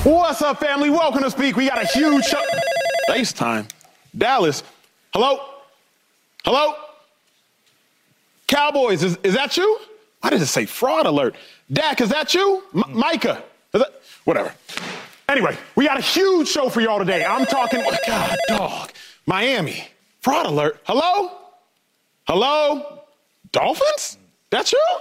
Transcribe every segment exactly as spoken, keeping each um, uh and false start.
What's up, family? Welcome to Speak. We got a huge show. FaceTime. Dallas. Hello? Hello? Cowboys, is, is that you? Why does it say fraud alert? Dak, is that you? M- Micah? Is that... Whatever. Anyway, we got a huge show for y'all today. I'm talking, oh, God, dog. Miami. Fraud alert. Hello? Hello? Dolphins? That's you?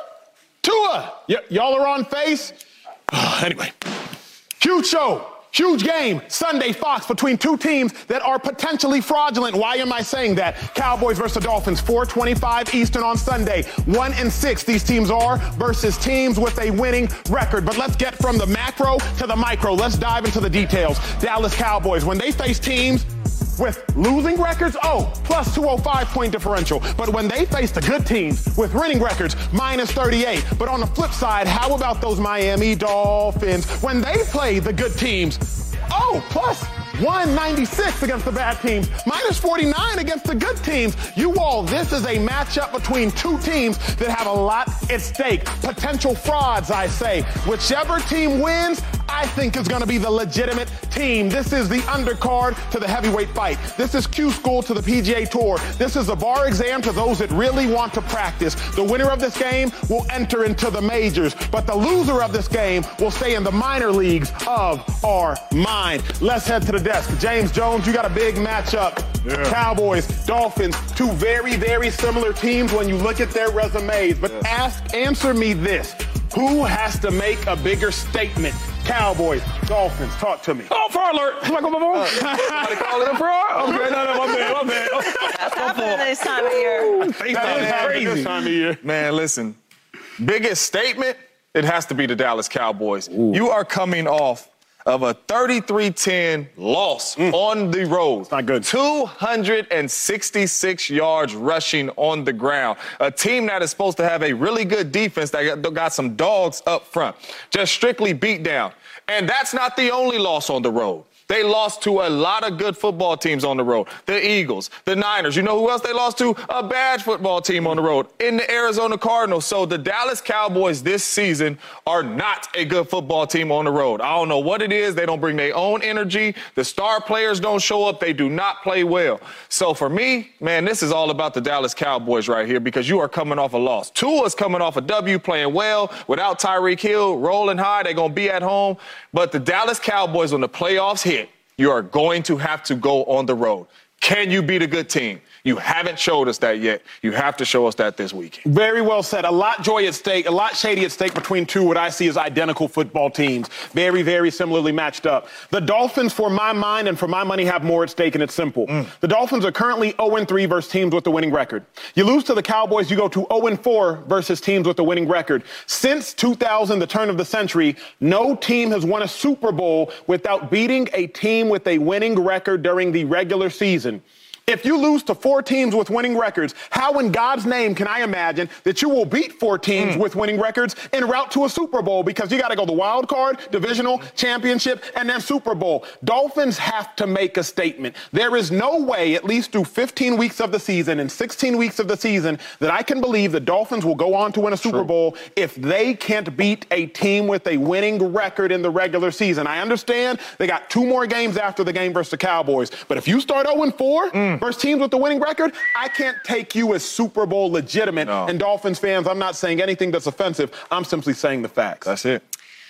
Tua. Y- y'all are on face? Anyway. Huge show, huge game, Sunday, Fox, between two teams that are potentially fraudulent. Why am I saying that? Cowboys versus Dolphins, four twenty-five Eastern on Sunday. One and six these teams are versus teams with a winning record. But let's get from the macro to the micro. Let's dive into the details. Dallas Cowboys, when they face teams with losing records, oh, plus two oh five point differential. But when they face the good teams with winning records, minus thirty-eight. But on the flip side, how about those Miami Dolphins? When they play the good teams, oh, plus one ninety-six against the bad teams, minus forty-nine against the good teams. You all, this is a matchup between two teams that have a lot at stake. Potential frauds, I say. Whichever team wins, I think is going to be the legitimate team. This is the undercard to the heavyweight fight. This is Q School to the P G A Tour. This is a bar exam to those that really want to practice. The winner of this game will enter into the majors, but the loser of this game will stay in the minor leagues of our mind. Let's head to the desk. James Jones, you got a big matchup. Yeah. Cowboys, Dolphins, two very, very similar teams when you look at their resumes. But yeah. ask, answer me this. Who has to make a bigger statement? Cowboys, Dolphins, talk to me. Oh, fraud alert. Am I going to Somebody call it a fraud? Okay, no, no, my bad, my bad. That's happening this time of year. That is crazy. This time of year. Man, listen, biggest statement, it has to be the Dallas Cowboys. Ooh. You are coming off of a thirty-three ten loss mm. on the road. It's not good. two hundred sixty-six yards rushing on the ground. A team that is supposed to have a really good defense that got some dogs up front. Just strictly beat down. And that's not the only loss on the road. They lost to a lot of good football teams on the road. The Eagles, the Niners. You know who else they lost to? A bad football team on the road in the Arizona Cardinals. So the Dallas Cowboys this season are not a good football team on the road. I don't know what it is. They don't bring their own energy. The star players don't show up. They do not play well. So for me, man, this is all about the Dallas Cowboys right here because you are coming off a loss. Tua's coming off a W, playing well without Tyreek Hill, rolling high. They're going to be at home. But the Dallas Cowboys, when the playoffs hit, you are going to have to go on the road. Can you beat a good team? You haven't showed us that yet. You have to show us that this weekend. Very well said. A lot joy at stake, a lot shady at stake between two what I see as identical football teams. Very, very similarly matched up. The Dolphins, for my mind and for my money, have more at stake, and it's simple. Mm. The Dolphins are currently oh and three versus teams with the winning record. You lose to the Cowboys, you go to oh and four versus teams with the winning record. Since two thousand, the turn of the century, no team has won a Super Bowl without beating a team with a winning record during the regular season. If you lose to four teams with winning records, how in God's name can I imagine that you will beat four teams mm. with winning records en route to a Super Bowl? Because you got to go the wild card, divisional, championship, and then Super Bowl. Dolphins have to make a statement. There is no way, at least through fifteen weeks of the season and sixteen weeks of the season, that I can believe the Dolphins will go on to win a Super True. Bowl if they can't beat a team with a winning record in the regular season. I understand they got two more games after the game versus the Cowboys. But if you start oh and four, mm. versus teams with the winning record, I can't take you as Super Bowl legitimate. No. And Dolphins fans, I'm not saying anything that's offensive. I'm simply saying the facts. That's it.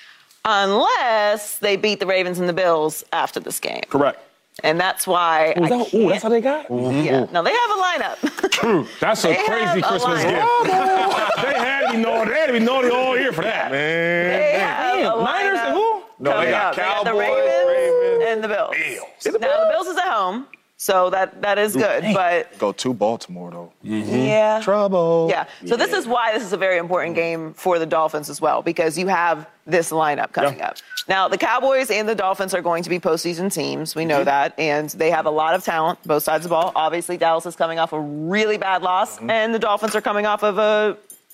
Unless they beat the Ravens and the Bills after this game. Correct. And that's why Ooh, I that, ooh, that's how they got? Mm-hmm. Yeah. No, they have a lineup. True. That's a crazy Christmas gift. They had to be naughty. They had to be naughty all year for that. Man. They have Man. a Niners and who? No, they got, they got the Ravens, Ravens and the Bills. Bills. Now, the Bills is at home. So that that is good, Ooh, but go to Baltimore though. Mm-hmm. Yeah, trouble. Yeah. So yeah. This is why this is a very important game for the Dolphins as well, because you have this lineup coming yeah. up. Now the Cowboys and the Dolphins are going to be postseason teams. We know mm-hmm. that, and they have a lot of talent, both sides of the ball. Obviously, Dallas is coming off a really bad loss, mm-hmm. and the Dolphins are coming off of a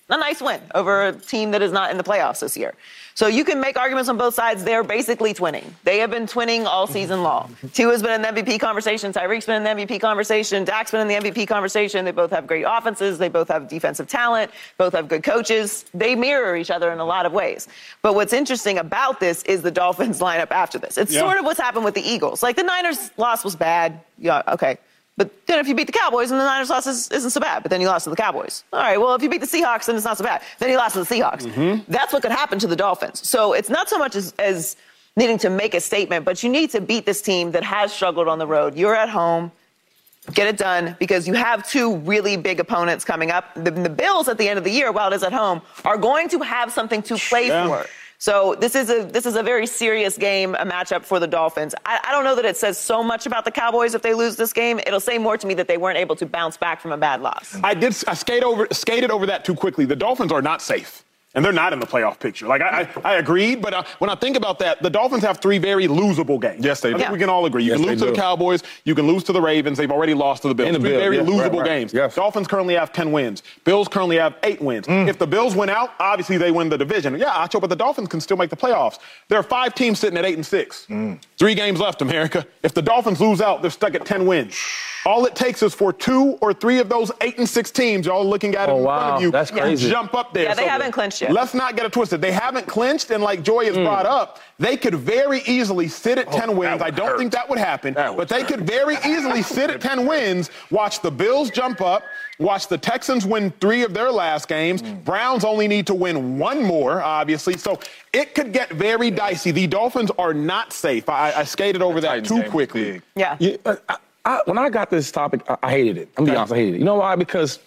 a nice win over a team that is not in the playoffs this year. So you can make arguments on both sides. They're basically twinning. They have been twinning all season long. Tua's been in the M V P conversation. Tyreek's been in the M V P conversation. Dak's been in the M V P conversation. They both have great offenses. They both have defensive talent. Both have good coaches. They mirror each other in a lot of ways. But what's interesting about this is the Dolphins lineup after this. It's yeah. sort of what's happened with the Eagles. Like, the Niners loss was bad. Yeah, okay. But then if you beat the Cowboys, then the Niners loss is, isn't so bad. But then you lost to the Cowboys. All right, well, if you beat the Seahawks, then it's not so bad. Then you lost to the Seahawks. Mm-hmm. That's what could happen to the Dolphins. So it's not so much as, as needing to make a statement, but you need to beat this team that has struggled on the road. You're at home. Get it done, because you have two really big opponents coming up. The, the Bills at the end of the year, while it is at home, are going to have something to play yeah. for. So this is a this is a very serious game, a matchup for the Dolphins. I, I don't know that it says so much about the Cowboys if they lose this game. It'll say more to me that they weren't able to bounce back from a bad loss. I did I skate over skated over that too quickly. The Dolphins are not safe. And they're not in the playoff picture. Like, I, I, I agreed, but uh, when I think about that, the Dolphins have three very losable games. Yes, they do. I think yeah. we can all agree. You yes, can lose to do. the Cowboys. You can lose to the Ravens. They've already lost to the Bills. The three Bill, very yeah, losable right, right. games. Yes. Dolphins currently have ten wins. Bills currently have eight wins. Mm. If the Bills win out, obviously they win the division. Yeah, Acho, but the Dolphins can still make the playoffs. There are five teams sitting at eight and six. Mm. Three games left, America. If the Dolphins lose out, they're stuck at ten wins. All it takes is for two or three of those eight and six teams, y'all looking at it oh, in wow. front of you, That's crazy. jump up there. Yeah, they so haven't clinched yet. Let's not get it twisted. They haven't clinched, and like Joy has mm. brought up, they could very easily sit at oh, ten wins. I don't hurt. think that would happen, that would but they hurt. could very easily sit at ten wins, watch the Bills jump up, watch the Texans win three of their last games. Mm. Browns only need to win one more, obviously. So it could get very dicey. The Dolphins are not safe. I, I skated over that too quickly. Yeah. yeah uh, I, I, when I got this topic, I, I hated it. I'm going to be honest, I hated it. You know why? Because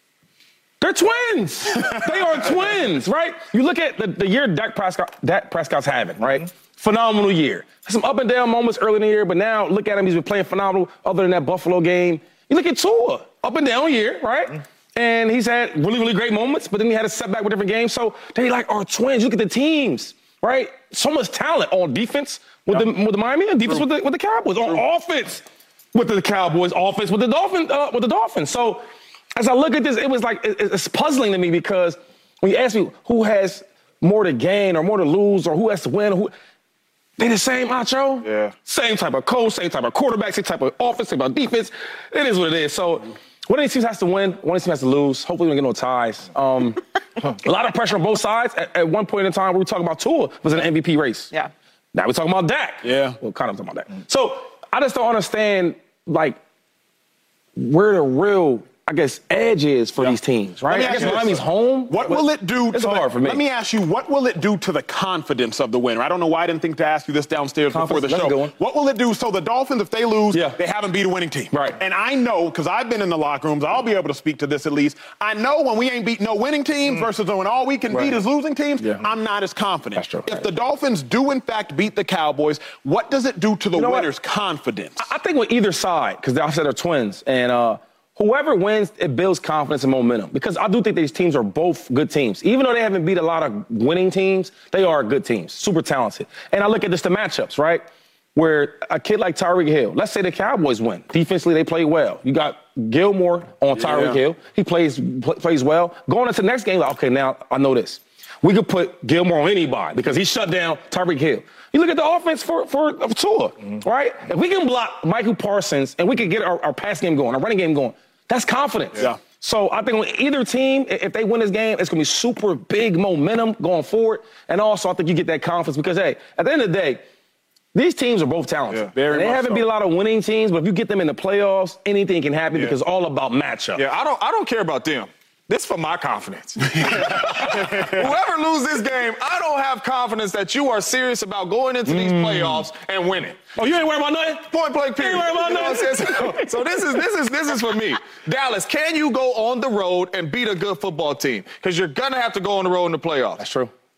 they're twins. They are twins, right? You look at the, the year Dak Prescott, Dak Prescott's having, right? Mm-hmm. Phenomenal year. Some up and down moments early in the year, but now look at him. He's been playing phenomenal other than that Buffalo game. You look at Tua, up and down year, right? Mm-hmm. And he's had really, really great moments, but then he had a setback with different games. So they like are twins. Look at the teams, right? So much talent on defense with, yep. the, with the Miami and defense with the, with the Cowboys. On True. offense with the Cowboys, offense with the Dolphins, uh, with the Dolphins. So as I look at this, it was like, it, it's puzzling to me because when you ask me who has more to gain or more to lose or who has to win, who they the same, Acho. Yeah. Same type of coach, same type of quarterback, same type of offense, same type of defense. It is what it is. So one of these teams has to win, one of these teams has to lose. Hopefully we don't get no ties. Um, a lot of pressure on both sides. At, at one point in time, we were talking about Tua was in an M V P race. Yeah. Now we're talking about Dak. Yeah. Well, kind of talking about Dak. So I just don't understand, like, where the real, I guess, edge is for yeah. these teams, right? I guess Miami's home. What will it do? It's to hard the, for me. Let me ask you, what will it do to the confidence of the winner? I don't know why I didn't think to ask you this downstairs before the show. What will it do? So the Dolphins, if they lose, yeah. they haven't beat a winning team. Right. And I know, because I've been in the locker rooms, I'll be able to speak to this at least. I know when we ain't beat no winning teams mm. versus when all we can right. beat is losing teams, yeah. I'm not as confident. That's true. If right. the Dolphins do, in fact, beat the Cowboys, what does it do to the you know winner's what? confidence? I, I think with either side, because I said they're twins, and uh, whoever wins, it builds confidence and momentum. Because I do think these teams are both good teams. Even though they haven't beat a lot of winning teams, they are good teams, super talented. And I look at just the matchups, right? Where a kid like Tyreek Hill, let's say the Cowboys win. Defensively, they play well. You got Gilmore on Tyreek yeah. Hill. He plays play, plays well. Going into the next game, like, okay, now I know this. We could put Gilmore on anybody because he shut down Tyreek Hill. You look at the offense for, for, for Tua, mm-hmm. right? If we can block Michael Parsons and we can get our, our pass game going, our running game going, that's confidence. Yeah. So I think on either team, if they win this game, it's going to be super big momentum going forward. And also, I think you get that confidence because, hey, at the end of the day, these teams are both talented. Yeah, very and they much haven't so. beat a lot of winning teams, but if you get them in the playoffs, anything can happen yeah. because it's all about matchup. Yeah, I don't, I don't care about them. This for my confidence. Whoever loses this game, I don't have confidence that you are serious about going into these mm. playoffs and winning. Oh, you ain't worried about nothing? Point blank period. You ain't worried about nothing? So, so this is this is this is for me. Dallas, can you go on the road and beat a good football team? Because you're gonna have to go on the road in the playoffs. That's true.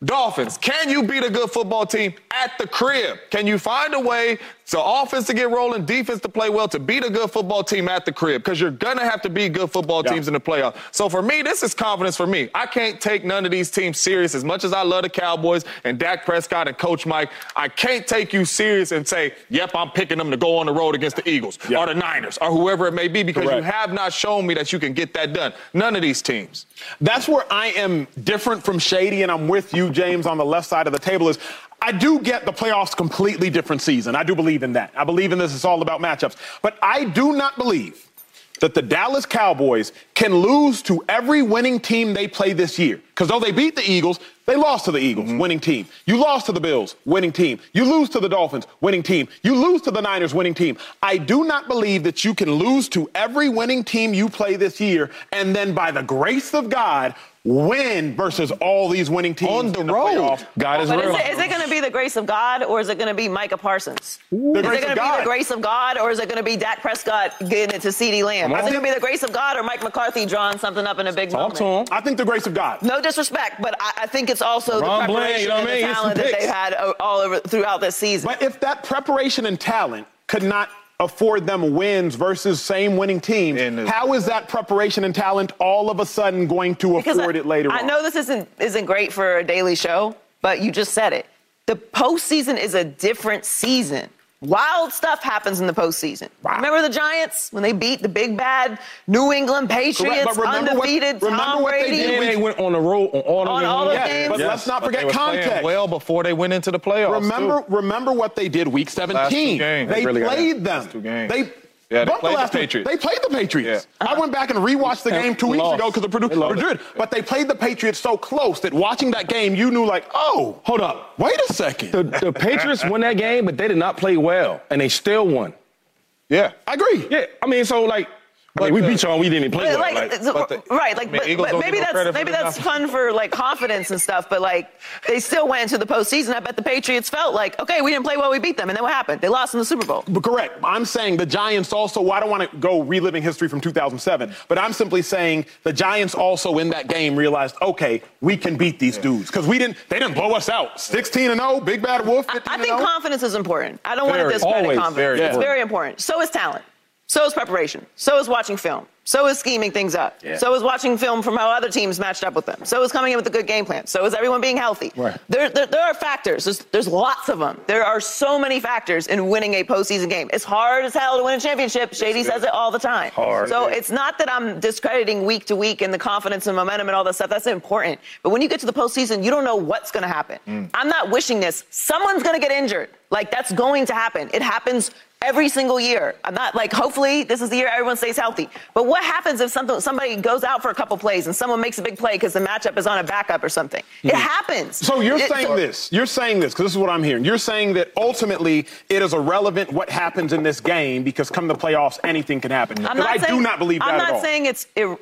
Dolphins, can you beat a good football team at the crib? Can you find a way so offense to get rolling, defense to play well, to beat a good football team at the crib? Because you're going to have to beat good football yeah. teams in the playoffs. So for me, this is confidence for me. I can't take none of these teams serious. As much as I love the Cowboys and Dak Prescott and Coach Mike, I can't take you serious and say, yep, I'm picking them to go on the road against the Eagles yeah. or the Niners or whoever it may be, because Correct. You have not shown me that you can get that done. None of these teams. That's where I am different from Shady, and I'm with you, James, on the left side of the table is I do get the playoffs completely different season. I do believe in that. I believe in this. It's all about matchups. But I do not believe that the Dallas Cowboys can lose to every winning team they play this year. Because though they beat the Eagles, they lost to the Eagles, mm-hmm. winning team. You lost to the Bills, winning team. You lose to the Dolphins, winning team. You lose to the Niners, winning team. I do not believe that you can lose to every winning team you play this year and then by the grace of God win versus all these winning teams on the, in the road. Playoffs. God is but real. Is it, is it going to be the grace of God, or is it going to be Micah Parsons? The is grace it going of to God. be the grace of God, or is it going to be Dak Prescott getting it to CeeDee Lamb? Is it going to be the grace of God or Mike McCarthy drawing something up in a big Talk moment? to him. I think the grace of God. No disrespect, but I, I think it's also Ron the Bland, preparation you know what and I mean? the Get talent some that picks. they've had all over throughout this season. But if that preparation and talent could not afford them wins versus same winning teams, And how is that preparation and talent all of a sudden going to Because afford I, it later I on? know this isn't isn't great for a daily show, but you just said it. The postseason is a different season. Wild stuff happens in the postseason. Wow. Remember the Giants when they beat the big bad New England Patriots, but remember what- undefeated, remember Tom what they Brady. did And they went on the road on all On of all of them. games. But Yes. let's not But forget they were playing context. well before they went into the playoffs. Remember, too. remember what they did week seventeen. games. They, They really got played it. them. Last two games. They Yeah, they bumped played the last two- Patriots. They played the Patriots. Yeah. I went back and rewatched the game two They weeks lost. ago because the Purdue, They lost. Purdue did. But they played the Patriots so close that watching that game, you knew like, oh, Hold up. wait a second. The, the Patriots won that game, but they did not play well, and they still won. Yeah. I agree. Yeah, I mean, so like, I mean, we the- beat y'all, we didn't even play But, well. like, Like, so- but the- right, like, I mean, but, Eagles but don't maybe get no that's credit for maybe the that's nothing. fun for like confidence and stuff. But like, they still went into the postseason. I bet the Patriots felt like, okay, we didn't play well, we beat them, and then what happened? They lost in the Super Bowl. But correct. I'm saying the Giants also, well, I don't want to go reliving history from two thousand seven, but I'm simply saying the Giants also in that game realized, okay, we can beat these dudes. Because we didn't, they didn't blow us out. sixteen and oh, big bad wolf, I, fifteen I and think oh. confidence is important. I don't want Very, to discredit always confidence. very it's important. very important. So is talent. So is preparation. So is watching film. So is scheming things up. Yeah. So is watching film from how other teams matched up with them. So is coming in with a good game plan. So is everyone being healthy. Right. There, there, there are factors. There's, there's lots of them. There are so many factors in winning a postseason game. It's hard as hell to win a championship. Shady says it all the time. Hard. So it's not that I'm discrediting week to week and the confidence and momentum and all that stuff. That's important. But when you get to the postseason, you don't know what's going to happen. Mm. I'm not wishing this. Someone's going to get injured. Like, that's going to happen. It happens every single year. I'm not like, hopefully this is the year everyone stays healthy. But what happens if something, somebody goes out for a couple plays and someone makes a big play because the matchup is on a backup or something? It happens. So you're It- saying so- this. You're saying this because this is what I'm hearing. You're saying that ultimately it is irrelevant what happens in this game because come the playoffs, anything can happen. I'm 'Cause not I saying, do not believe that I'm at not all. saying it's ir-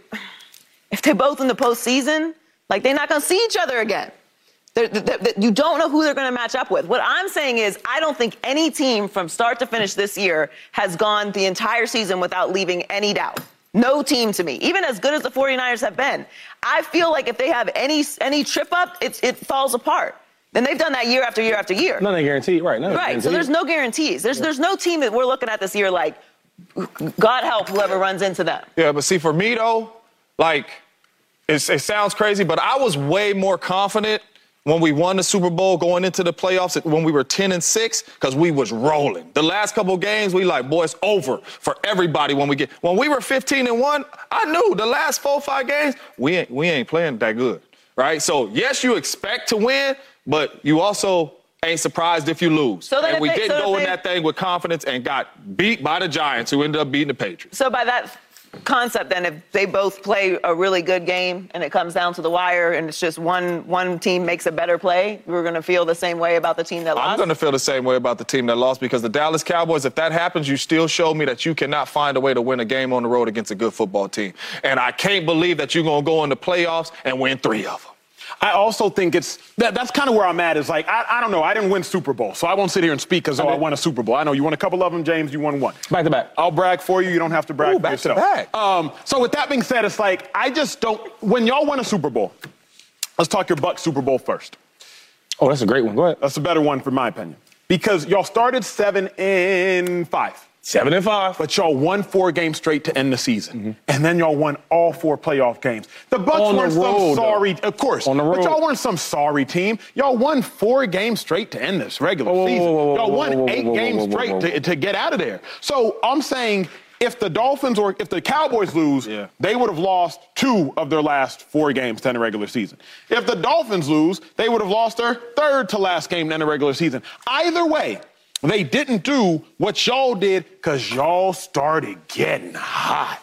if they're both in the postseason, like they're not going to see each other again. They're, they're, they're, you don't know who they're going to match up with. What I'm saying is I don't think any team from start to finish this year has gone the entire season without leaving any doubt. No team to me, even as good as the 49ers have been. I feel like if they have any any trip up, it's, it falls apart. And they've done that year after year after year. Nothing guaranteed, right? Nothing Right, guaranteed. so there's no guarantees. There's there's no team that we're looking at this year like, God help whoever runs into them. Yeah, but see, for me, though, like, it's, it sounds crazy, but I was way more confident when we won the Super Bowl going into the playoffs when we were ten and six because we was rolling. The last couple of games, we like, boy, it's over for everybody when we get. When we were fifteen and one, I knew the last four or five games, we ain't, we ain't playing that good, right? So, yes, you expect to win, but you also ain't surprised if you lose. So then and if we they- didn't so go if in they- that thing with confidence and got beat by the Giants, who ended up beating the Patriots. So by that concept, then, if they both play a really good game and it comes down to the wire and it's just one one team makes a better play, we're going to feel the same way about the team that lost? I'm going to feel the same way about the team that lost because the Dallas Cowboys, if that happens, you still show me that you cannot find a way to win a game on the road against a good football team. And I can't believe that you're going to go in the playoffs and win three of them. I also think it's that that's kind of where I'm at is like, I, I don't know. I didn't win Super Bowl, so I won't sit here and speak because, oh, I won a Super Bowl. I know you won a couple of them, James. You won one. Back to back. I'll brag for you. You don't have to brag Ooh, for back to yourself. back. Um, so with that being said, it's like, I just don't, when y'all win a Super Bowl, let's talk your Bucs Super Bowl first. Oh, that's a great one. Go ahead. That's a better one, for my opinion. Because y'all started seven and five. Seven and five. But y'all won four games straight to end the season. Mm-hmm. And then y'all won all four playoff games. The Bucks On weren't the road, some sorry, though. of course. On the road. But y'all weren't some sorry team. Y'all won four games straight to end this regular Whoa, whoa, season. whoa, whoa, Y'all whoa, won whoa, whoa, eight whoa, games whoa, whoa, straight whoa. To, to get out of there. So I'm saying if the Dolphins or if the Cowboys lose, Yeah. they would have lost two of their last four games to end the regular season. If the Dolphins lose, they would have lost their third to last game to end the regular season. Either way, they didn't do what y'all did because y'all started getting hot.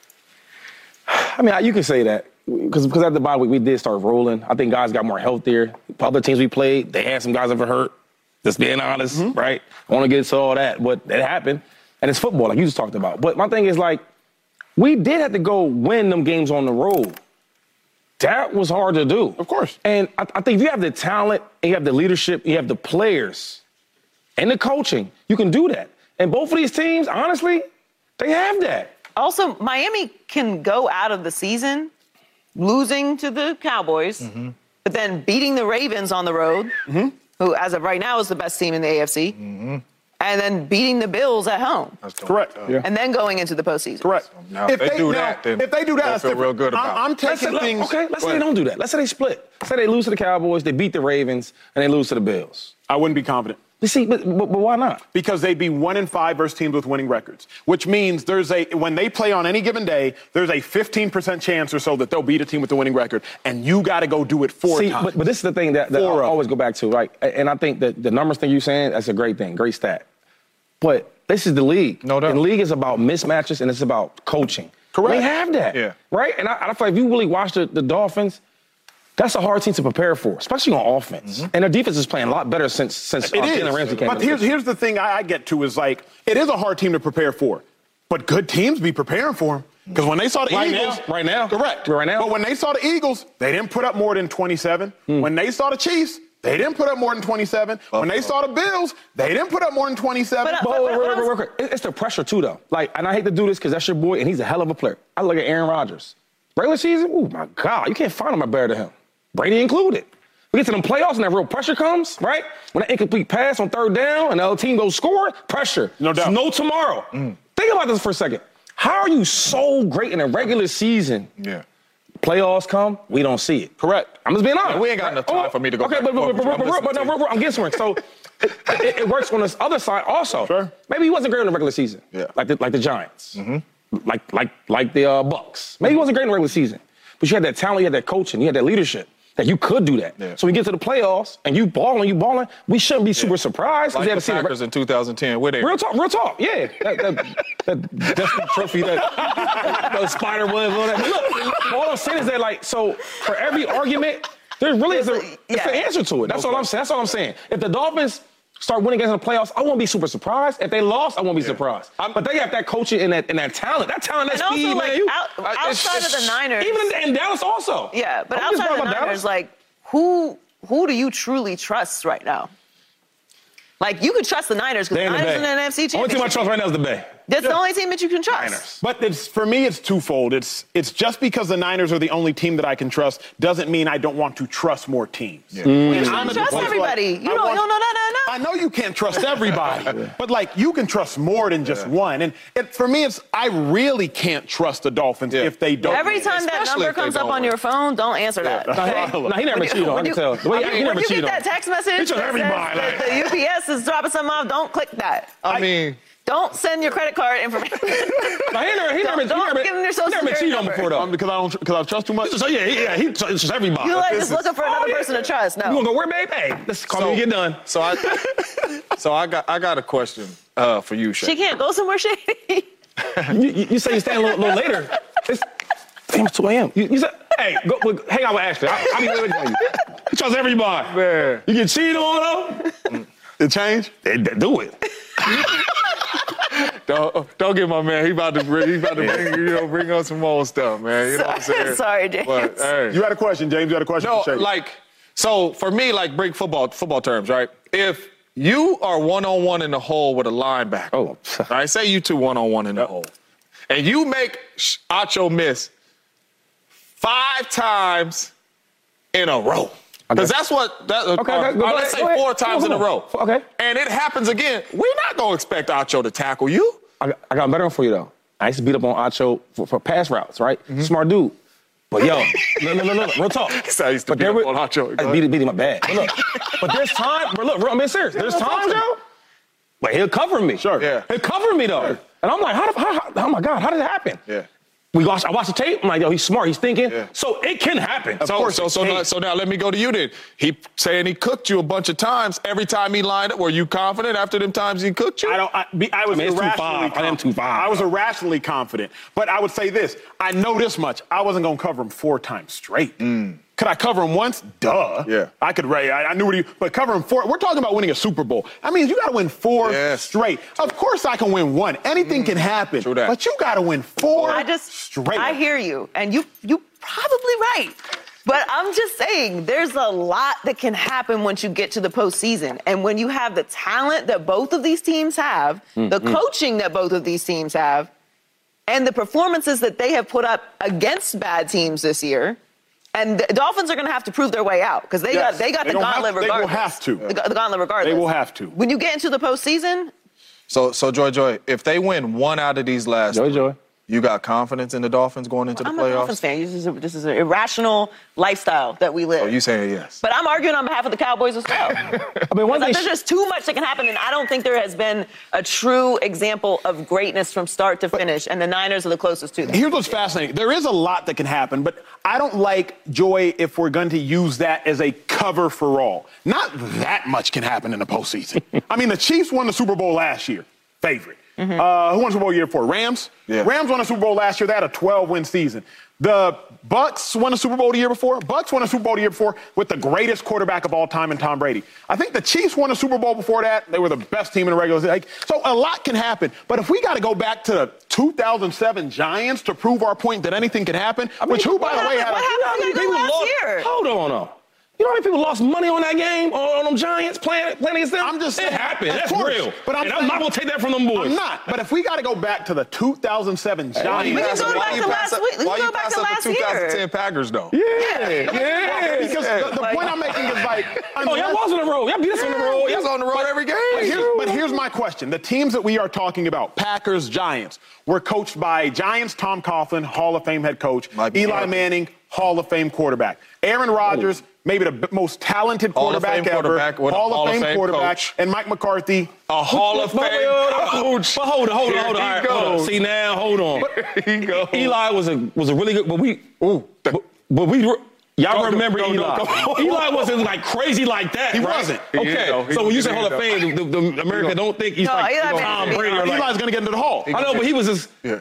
I mean, you can say that. Because because at the bye week, we did start rolling. I think guys got more healthier. Other teams we played, they had some guys that were hurt. Just being honest, mm-hmm. right? I want to get into all that, but it happened. And it's football, like you just talked about. But my thing is, like, we did have to go win them games on the road. That was hard to do. Of course. And I, I think if you have the talent, and you have the leadership, you have the players, and the coaching, you can do that. And both of these teams, honestly, they have that. Also, Miami can go out of the season losing to the Cowboys, mm-hmm. but then beating the Ravens on the road, mm-hmm. who, as of right now, is the best team in the A F C, mm-hmm. and then beating the Bills at home. That's correct. Yeah. And then going into the postseason. Correct. So now, if, if they, they do now, that, then if they do that, I that's feel real different. good about I'm, I'm taking let's, things. Okay, let's say they don't do that. Let's say they split. Let's say they lose to the Cowboys, they beat the Ravens, and they lose to the Bills. I wouldn't be confident. You see, but, but, but why not? Because they'd be one in five versus teams with winning records, which means there's a when they play on any given day, there's a fifteen percent chance or so that they'll beat a team with a winning record, and you got to go do it four see, times. But, but this is the thing that, that I always go back to, right? And I think that the numbers thing you're saying, that's a great thing, great stat. But this is the league. No doubt. And the league is about mismatches and it's about coaching. Correct. They have that. Yeah. Right? And I, I feel like if you really watch the, the Dolphins, that's a hard team to prepare for, especially on offense. Mm-hmm. And their defense is playing a lot better since since it uh, is. Jalen Ramsey came. But here's here's the thing I, I get to is like it is a hard team to prepare for, but good teams be preparing for them because when they saw the right Eagles, now, right now, correct, right now. But when they saw the Eagles, they didn't put up more than twenty-seven. Hmm. When they saw the Chiefs, they didn't put up more than twenty-seven. Uh-oh. When they saw the Bills, they didn't put up more than twenty-seven. But, but, but, but, but, but, but it's the pressure too, though. Like, and I hate to do this because that's your boy, and he's a hell of a player. I look at Aaron Rodgers, regular season. Oh my God, you can't find him better than him. Brady included. We get to them playoffs and that real pressure comes, right? When that incomplete pass on third down and the other team goes score, pressure. No doubt. It's no tomorrow. Mm. Think about this for a second. How are you so great in a regular season? Yeah. Playoffs come, we don't see it. Correct. I'm just being honest. Yeah, we ain't got enough time oh, for me to go okay, back but, but, and but, forth but, with you. but, but, but no, I'm getting somewhere. So it, it, it works on this other side also. Sure. Maybe he wasn't great in the regular season. Yeah. Like the, like the Giants. Mm-hmm. Like, like, like the uh, Bucks. Maybe he wasn't great in the regular season. But you had that talent, you had that coaching, you had that leadership. That you could do that. Yeah. So we get to the playoffs and you balling, you balling. We shouldn't be super yeah. surprised. Like we the Packers in two thousand ten. Where they? Real talk, real talk. Yeah, that, that, that, that's the trophy that the spider web. All that. Look, all I'm saying is that like, so for every argument, there really is a, yeah. it's an answer to it. That's no all I'm saying. That's all I'm saying. If the Dolphins start winning games in the playoffs, I won't be super surprised. If they lost, I won't be yeah. surprised. I'm, but they have that coaching and that and that talent. That talent, that and speed, also, man. Like, You, out, outside it's, of the Niners, even in, in Dallas also. Yeah, but I'm outside of the Niners, Dallas. like. Who who do you truly trust right now? Like, you could trust the Niners because the Niners in the N F C Championship. Only team I trust right now is the Bay. That's yeah. the only team that you can trust. Niners. But it's, for me, it's twofold. It's it's just because the Niners are the only team that I can trust doesn't mean I don't want to trust more teams. Yeah. Mm. You can't trust everybody. Like, you don't, want, you don't know that. I know you can't trust everybody, yeah. but like you can trust more than just yeah. one. And it, for me, it's I really can't trust the Dolphins yeah. if they don't. Every win. time that Especially number comes up win. on your phone, don't answer yeah. that. No, he never cheated on. I can tell. The way I mean, he never when you cheated get on. that text message that says everybody, that the U P S is dropping something off, don't click that. I like, mean. Don't send your credit card information. No, he never, he don't never, don't he never, give him your social he never cheated on before, though. Um, because I don't because I trust too much. So yeah, yeah, he it's just everybody. You like this just is, looking for another oh, yeah. person to trust. No. You gonna go where, babe? Hey, let's call so, me and get done. So I, so I got I got a question uh, for you, Shay. She can't go somewhere shady. you, you, you say you staying a little, little later. It's, damn, it's two a.m. You, you said, hey, go, go, hang out with Ashley. I, I'll be waiting for you. You trust everybody. Man. You get cheated on, though? It changed? They, they do it. Don't, don't get my man. He about to bring, he about to bring, you know, bring on some more stuff, man. You know what I'm saying? Sorry, James. But, hey. You had a question, James. You had a question. No, for Shay. like, so for me, like, break football football terms, right? If you are one on one in the hole with a linebacker, oh, right? Say you two one on one in the hole, and you make Acho miss five times in a row. Because that's what, that, Okay, uh, okay, go uh, ahead, let's say go ahead. four times in a Come row. on. Okay. And it happens again. We're not going to expect Acho to tackle you. I got, I got a better one for you, though. I used to beat up on Acho for, for pass routes, right? Mm-hmm. Smart dude. But yo, look, look, look, look, real talk. So I used to but beat there up were- on Acho. Go I beat, beat him up bad. But look, but there's time, but look, I'm being serious. There's times, yo, but he'll cover me. Sure. Yeah. He'll cover me, though. And I'm like, how, how, how, oh my God, how did it happen? Yeah. We watched, I watched the tape. I'm like, yo, he's smart. He's thinking. Yeah. So it can happen. So, course so, it so, can. now, so now let me go to you then. He saying he cooked you a bunch of times. Every time he lined up, were you confident after them times he cooked you? I don't. I, be, I was I mean, it's two irrationally five. I am confident. two five. I was irrationally confident, but I would say this: I know this much. I wasn't going to cover him four times straight. Could I cover him once? Duh. Yeah. I could. I, I knew what he. But cover him four. We're talking about winning a Super Bowl. I mean, you got to win four Yes. straight. Of course, I can win one. Anything can happen. True that. But you got to win four I just, straight. I hear you, and you, you probably right. But I'm just saying, there's a lot that can happen once you get to the postseason, and when you have the talent that both of these teams have, the coaching that both of these teams have, and the performances that they have put up against bad teams this year. And the Dolphins are going to have to prove their way out because they Yes. got they got They the gonna gauntlet have- they will regardless. have to. The, the gauntlet regardless. They will have to. When you get into the postseason, So, so Joy Joy, if they win one out of these last Joy three, Joy. you got confidence in the Dolphins going into the I'm playoffs? a Dolphins fan. This is, a, this is an irrational lifestyle that we live. Oh, you saying yes? But I'm arguing on behalf of the Cowboys as well. I mean, one thing. There's just too much that can happen, and I don't think there has been a true example of greatness from start to finish, and the Niners are the closest to that. Here's what's fascinating. There is a lot that can happen, but I don't like, Joy, if we're going to use that as a cover for all. Not that much can happen in the postseason. I mean, the Chiefs won the Super Bowl last year. Favorite. Mm-hmm. Uh, who won the Super Bowl year before? Rams? Yeah. Rams won the Super Bowl last year. They had a twelve-win season. The Bucks won the Super Bowl the year before. Bucks won the Super Bowl the year before with the greatest quarterback of all time in Tom Brady. I think the Chiefs won the Super Bowl before that. They were the best team in the regular season. Like, so a lot can happen. But if we got to go back to the two thousand seven Giants to prove our point that anything can happen, which who, by the way, had what a, happened? You know how many What people happened lost- last year? Hold on, no. You know how many people lost money on that game, on, on them Giants playing, playing against them? I'm just it saying, happened. of That's course, real. but I'm and saying- I'm not gonna take that from them boys. I'm not. But if we got to go back to the two thousand seven Giants, We can pass go up- back why to you last pass up- week. We Why can you go back pass to up last the twenty ten year. Packers, though? Yeah, yeah. because the, the point I'm making is like, Oh, y'all was on the road. Y'all beat us on the road. He was on the road every game. But here's, but here's my question. The teams that we are talking about, Packers, Giants, were coached by Giants Tom Coughlin, Hall of Fame head coach, Mike Eli McCarthy. Manning, Hall of Fame quarterback, Aaron Rodgers, maybe the b- most talented Hall of quarterback Fame ever, quarterback with a Hall, Hall of of Fame Fame quarterback, coach. and Mike McCarthy. A Hall of But- Fame but- coach. But hold on, hold on, hold on. Here All he right, hold on. goes. See now, hold on. Here he goes. Eli was a was a really good, but we ooh, but, but we were- y'all Don't- remember don't- Eli. don't- don't- Eli wasn't like crazy like that. He right? wasn't. He Okay, is, though. He- so when you say he Hall is, of Fame, the, the America don't think he's No, like Eli Manning Tom is Brady. Or big. like, Eli's going to get into the Hall. I know, but he was just. Eli,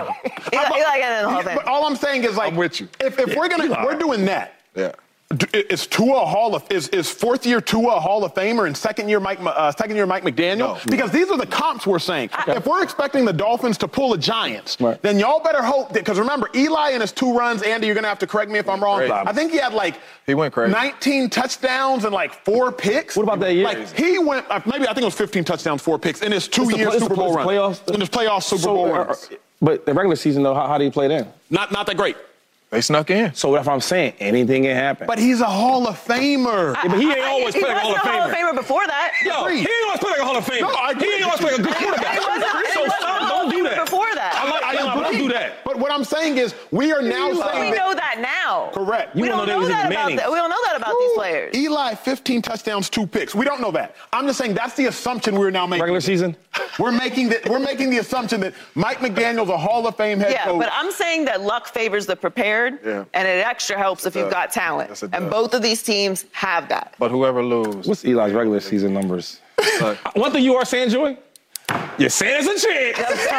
Eli got in the Hall of Fame. But all I'm saying is like, I'm with you. If, if we're gonna, Eli. we're doing that. Yeah. D- Is Tua a Hall of is is fourth year Tua a Hall of Famer and second year Mike uh, second year Mike McDaniel? No. Because these are the comps we're saying. If we're expecting the Dolphins to pull the Giants, Right. then y'all better hope that because remember Eli in his two runs, Andy, you're gonna have to correct me if I'm wrong. Crazy. I think he had like He went crazy. nineteen touchdowns and like four picks. What about that year? Like he went uh, maybe I think it was fifteen touchdowns, four picks in his two It's the year play- it's Super the- Bowl it's run. the playoffs? In his playoff Super So, Bowl uh, runs. but the regular season though, how, how do you play then? Not not that great. They snuck in. So that's what I'm saying. Anything can happen. But he's a Hall of Famer. Yeah, but he ain't always he played like a wasn't Hall of a Hall of Famer. Famer before that. Yo, he ain't always played like a Hall of Famer. No, I agree. He ain't always played a good He quarterback. wasn't- he So wasn't stop, a Hall don't of do Famer that. before that. I like, I, I don't agree. do that. But what I'm saying is, we are now But saying we that know that now. correct. We You don't don't know know they was that in about Manning. that. We don't know that about these players. Eli, fifteen touchdowns, two picks. We don't know that. I'm just saying that's the assumption we're now making. Regular season? We're making the, we're making the assumption that Mike McDaniel's a Hall of Fame head Yeah, coach. but I'm saying that luck favors the prepared, Yeah. and it extra helps if you've does. got talent. Yes, it and does. both of these teams have that. But whoever loses. What's Eli's regular season numbers? One thing you are saying, Joey? You're saying it's a chance.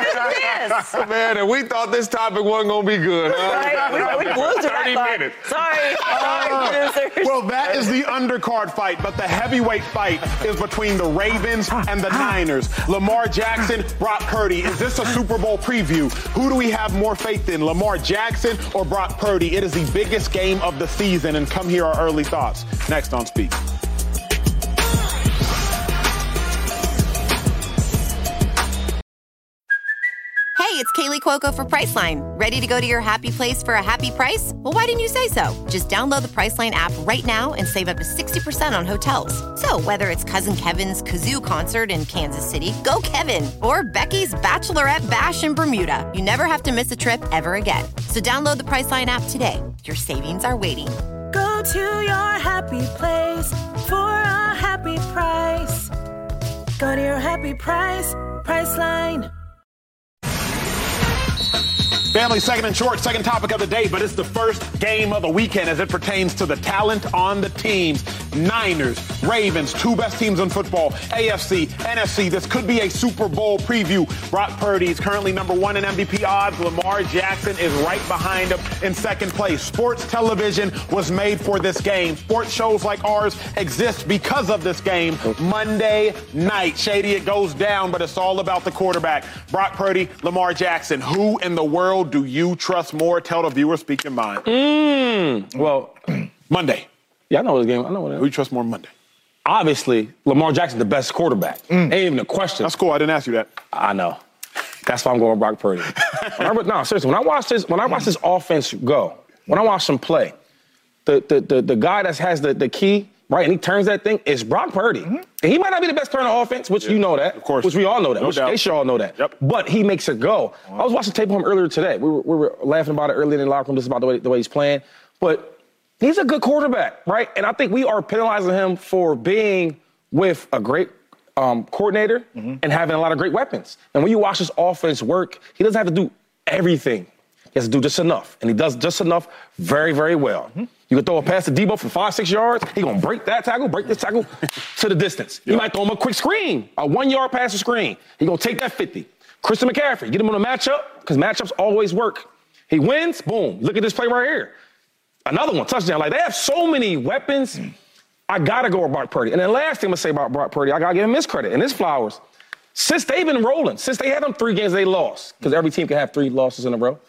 Yes. Man, and we thought this topic wasn't going to be good. Huh? Right? We, we blew through that thirty thought. minutes. Sorry. Sorry, producers. well, that is the undercard fight, but the heavyweight fight is between the Ravens and the Niners. Lamar Jackson, Brock Purdy. Is this a Super Bowl preview? Who do we have more faith in, Lamar Jackson or Brock Purdy? It is the biggest game of the season, and come hear our early thoughts next on Speak. Hey, it's It's Kaylee Cuoco for Priceline. Ready to go to your happy place for a happy price? Well, why didn't you say so? Just download the Priceline app right now and save up to sixty percent on hotels. So whether it's Cousin Kevin's Kazoo Concert in Kansas City, go Kevin, or Becky's Bachelorette Bash in Bermuda, you never have to miss a trip ever again. So download the Priceline app today. Your savings are waiting. Go to your happy place for a happy price. Go to your happy price, Priceline. Family, second and short, second topic of the day, but it's the first game of the weekend as it pertains to the talent on the teams. Niners, Ravens, two best teams in football, A F C, N F C. This could be a Super Bowl preview. Brock Purdy is currently number one in M V P odds. Lamar Jackson is right behind him in second place. Sports television was made for this game. Sports shows like ours exist because of this game. Monday night, shady, it goes down, but it's all about the quarterback. Brock Purdy, Lamar Jackson. Who in the world do you trust more? Tell the viewers, speak your mind. Mm, well, Monday. Yeah, I know this game. I know what it is. Who you trust more Monday? Obviously, Lamar Jackson's the best quarterback. Mm. Ain't even a question. That's cool. I didn't ask you that. I know. That's why I'm going with Brock Purdy. when I, no, seriously, when I watch this, when I watch this offense go, when I watch them play, the the the, the guy that has the, the key, right, and he turns that thing, is Brock Purdy. Mm-hmm. And he might not be the best turner of offense, which yeah, you know that. Of course. Which we all know that. No which doubt. They should all know that. Yep. But he makes it go. Wow. I was watching tape of him earlier today. We were, we were laughing about it earlier in the locker room, just about the way, the way he's playing. But he's a good quarterback, right? And I think we are penalizing him for being with a great um, coordinator mm-hmm. and having a lot of great weapons. And when you watch this offense work, he doesn't have to do everything. He has to do just enough. And he does just enough very, very well. Mm-hmm. You can throw a pass to Debo for five, six yards. He's going to break that tackle, break this tackle to the distance. Yep. He might throw him a quick screen, a one-yard pass or screen. He's going to take that fifty. Christian McCaffrey, get him on a matchup because matchups always work. He wins, boom. Look at this play right here. Another one, touchdown. Like, they have so many weapons. I got to go with Brock Purdy. And then last thing I'm going to say about Brock Purdy, I got to give him his credit and his flowers. Since they've been rolling, since they had them three games they lost, because every team can have three losses in a row,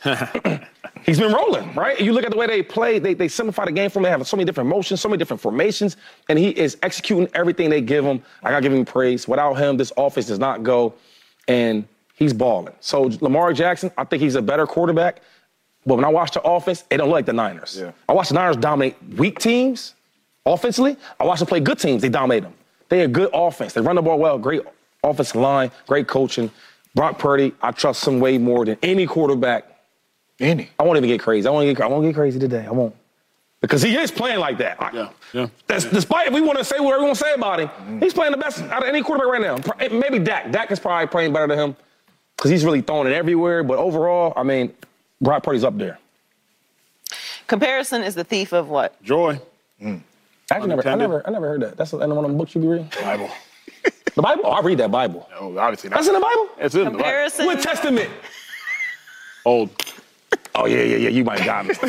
he's been rolling, right? And you look at the way they play, they, they simplify the game for him. They have so many different motions, so many different formations, and he is executing everything they give him. I got to give him praise. Without him, this offense does not go, and he's balling. So Lamar Jackson, I think he's a better quarterback, but when I watch the offense, they don't look like the Niners. Yeah. I watch the Niners dominate weak teams offensively. I watch them play good teams. They dominate them. They're a good offense. They run the ball well, great offensive line, great coaching. Brock Purdy, I trust him way more than any quarterback. Any. I won't even get crazy. I won't get, I won't get crazy today. I won't. Because he is playing like that. Yeah, yeah. That's, despite if we want to say whatever we want to say about him, mm-hmm. he's playing the best out of any quarterback right now. Maybe Dak. Dak is probably playing better than him because he's really throwing it everywhere. But overall, I mean, Brock Purdy's up there. Comparison is the thief of what? Joy. Mm. I never, I never, I never heard that. That's in one of the books you be reading. Bible. The Bible? Oh, I read that Bible. Oh, obviously not. That's in the Bible? It's in Comparison. the Bible. What Testament? Old. Oh, yeah, yeah, yeah. You might got me.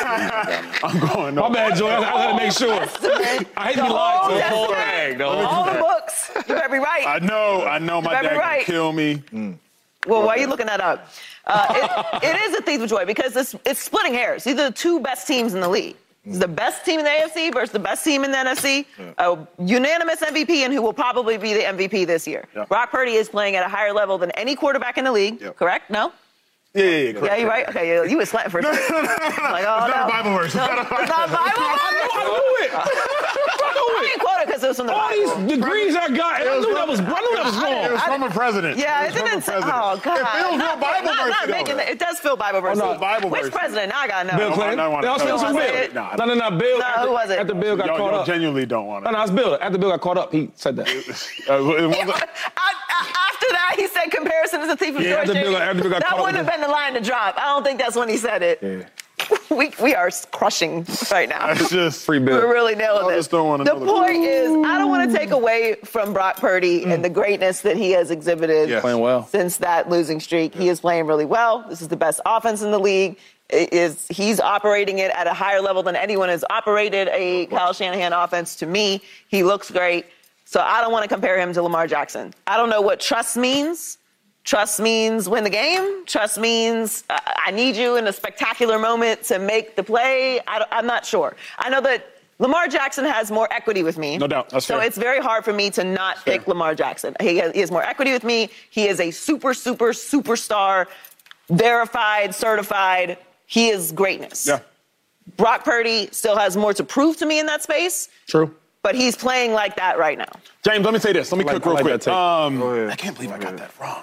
I'm going. No. My bad, Joy. I, I got to make sure. I hate to be lied to. The whole thing. All the books. You better be right. I know. I know my dad right. can kill me. Mm. Well, why are you looking that up? Uh, it, it is a thief of joy because it's, it's splitting hairs. These are the two best teams in the league. It's the best team in the A F C versus the best team in the N F C. Yeah. A unanimous M V P and who will probably be the M V P this year. Yeah. Brock Purdy is playing at a higher level than any quarterback in the league. Yeah. Correct? No? Yeah, yeah, yeah. Correct. Yeah, you're right. Okay, you, you was slanting for a second. No, no, no, no, no. Like, oh, it's no. not a Bible verse. No, it's not a Bible verse. I knew it. I knew I it. didn't quote it because it was from the All Bible. these degrees I got, and I knew that was, I knew that was wrong. It was from a president. Yeah, it, it didn't. Say, oh God, it feels not, real Bible not, verse. Not making it, it does feel Bible verse. Oh, no, Bible Which verse. president? Now I gotta know. Bill Clinton. No, They also no, Bill. No, no, no, no. Bill. No, after, who was it? After Bill got y'all, caught y'all up. genuinely don't want it. No, no, it's Bill. After Bill got caught up, he said that. uh, it wasn't I, I, after that, he said comparison is a thief of yeah, joy. after Bill, after Bill got that caught wouldn't up have been the line to drop. I don't think that's when he said it. Yeah. We we are crushing right now. It's just free Bill. We're really nailing I this. just don't want the another point is, I don't want to take away from Brock Purdy mm. and the greatness that he has exhibited yes. playing well. since that losing streak. Yeah. He is playing really well. This is the best offense in the league. It is he's operating it at a higher level than anyone has operated a Kyle Shanahan offense. To me, he looks great. So I don't want to compare him to Lamar Jackson. I don't know what trust means. Trust means win the game. Trust means uh, I need you in a spectacular moment to make the play. I I'm not sure. I know that Lamar Jackson has more equity with me. No doubt. That's so fair. it's very hard for me to not pick Lamar Jackson. He has, he has more equity with me. He is a super, super, superstar verified, certified, he is greatness. Yeah. Brock Purdy still has more to prove to me in that space. True. But he's playing like that right now. James, let me say this. Let me I like- cook real I like quick. that take. Um, Go ahead. I can't believe I got that wrong.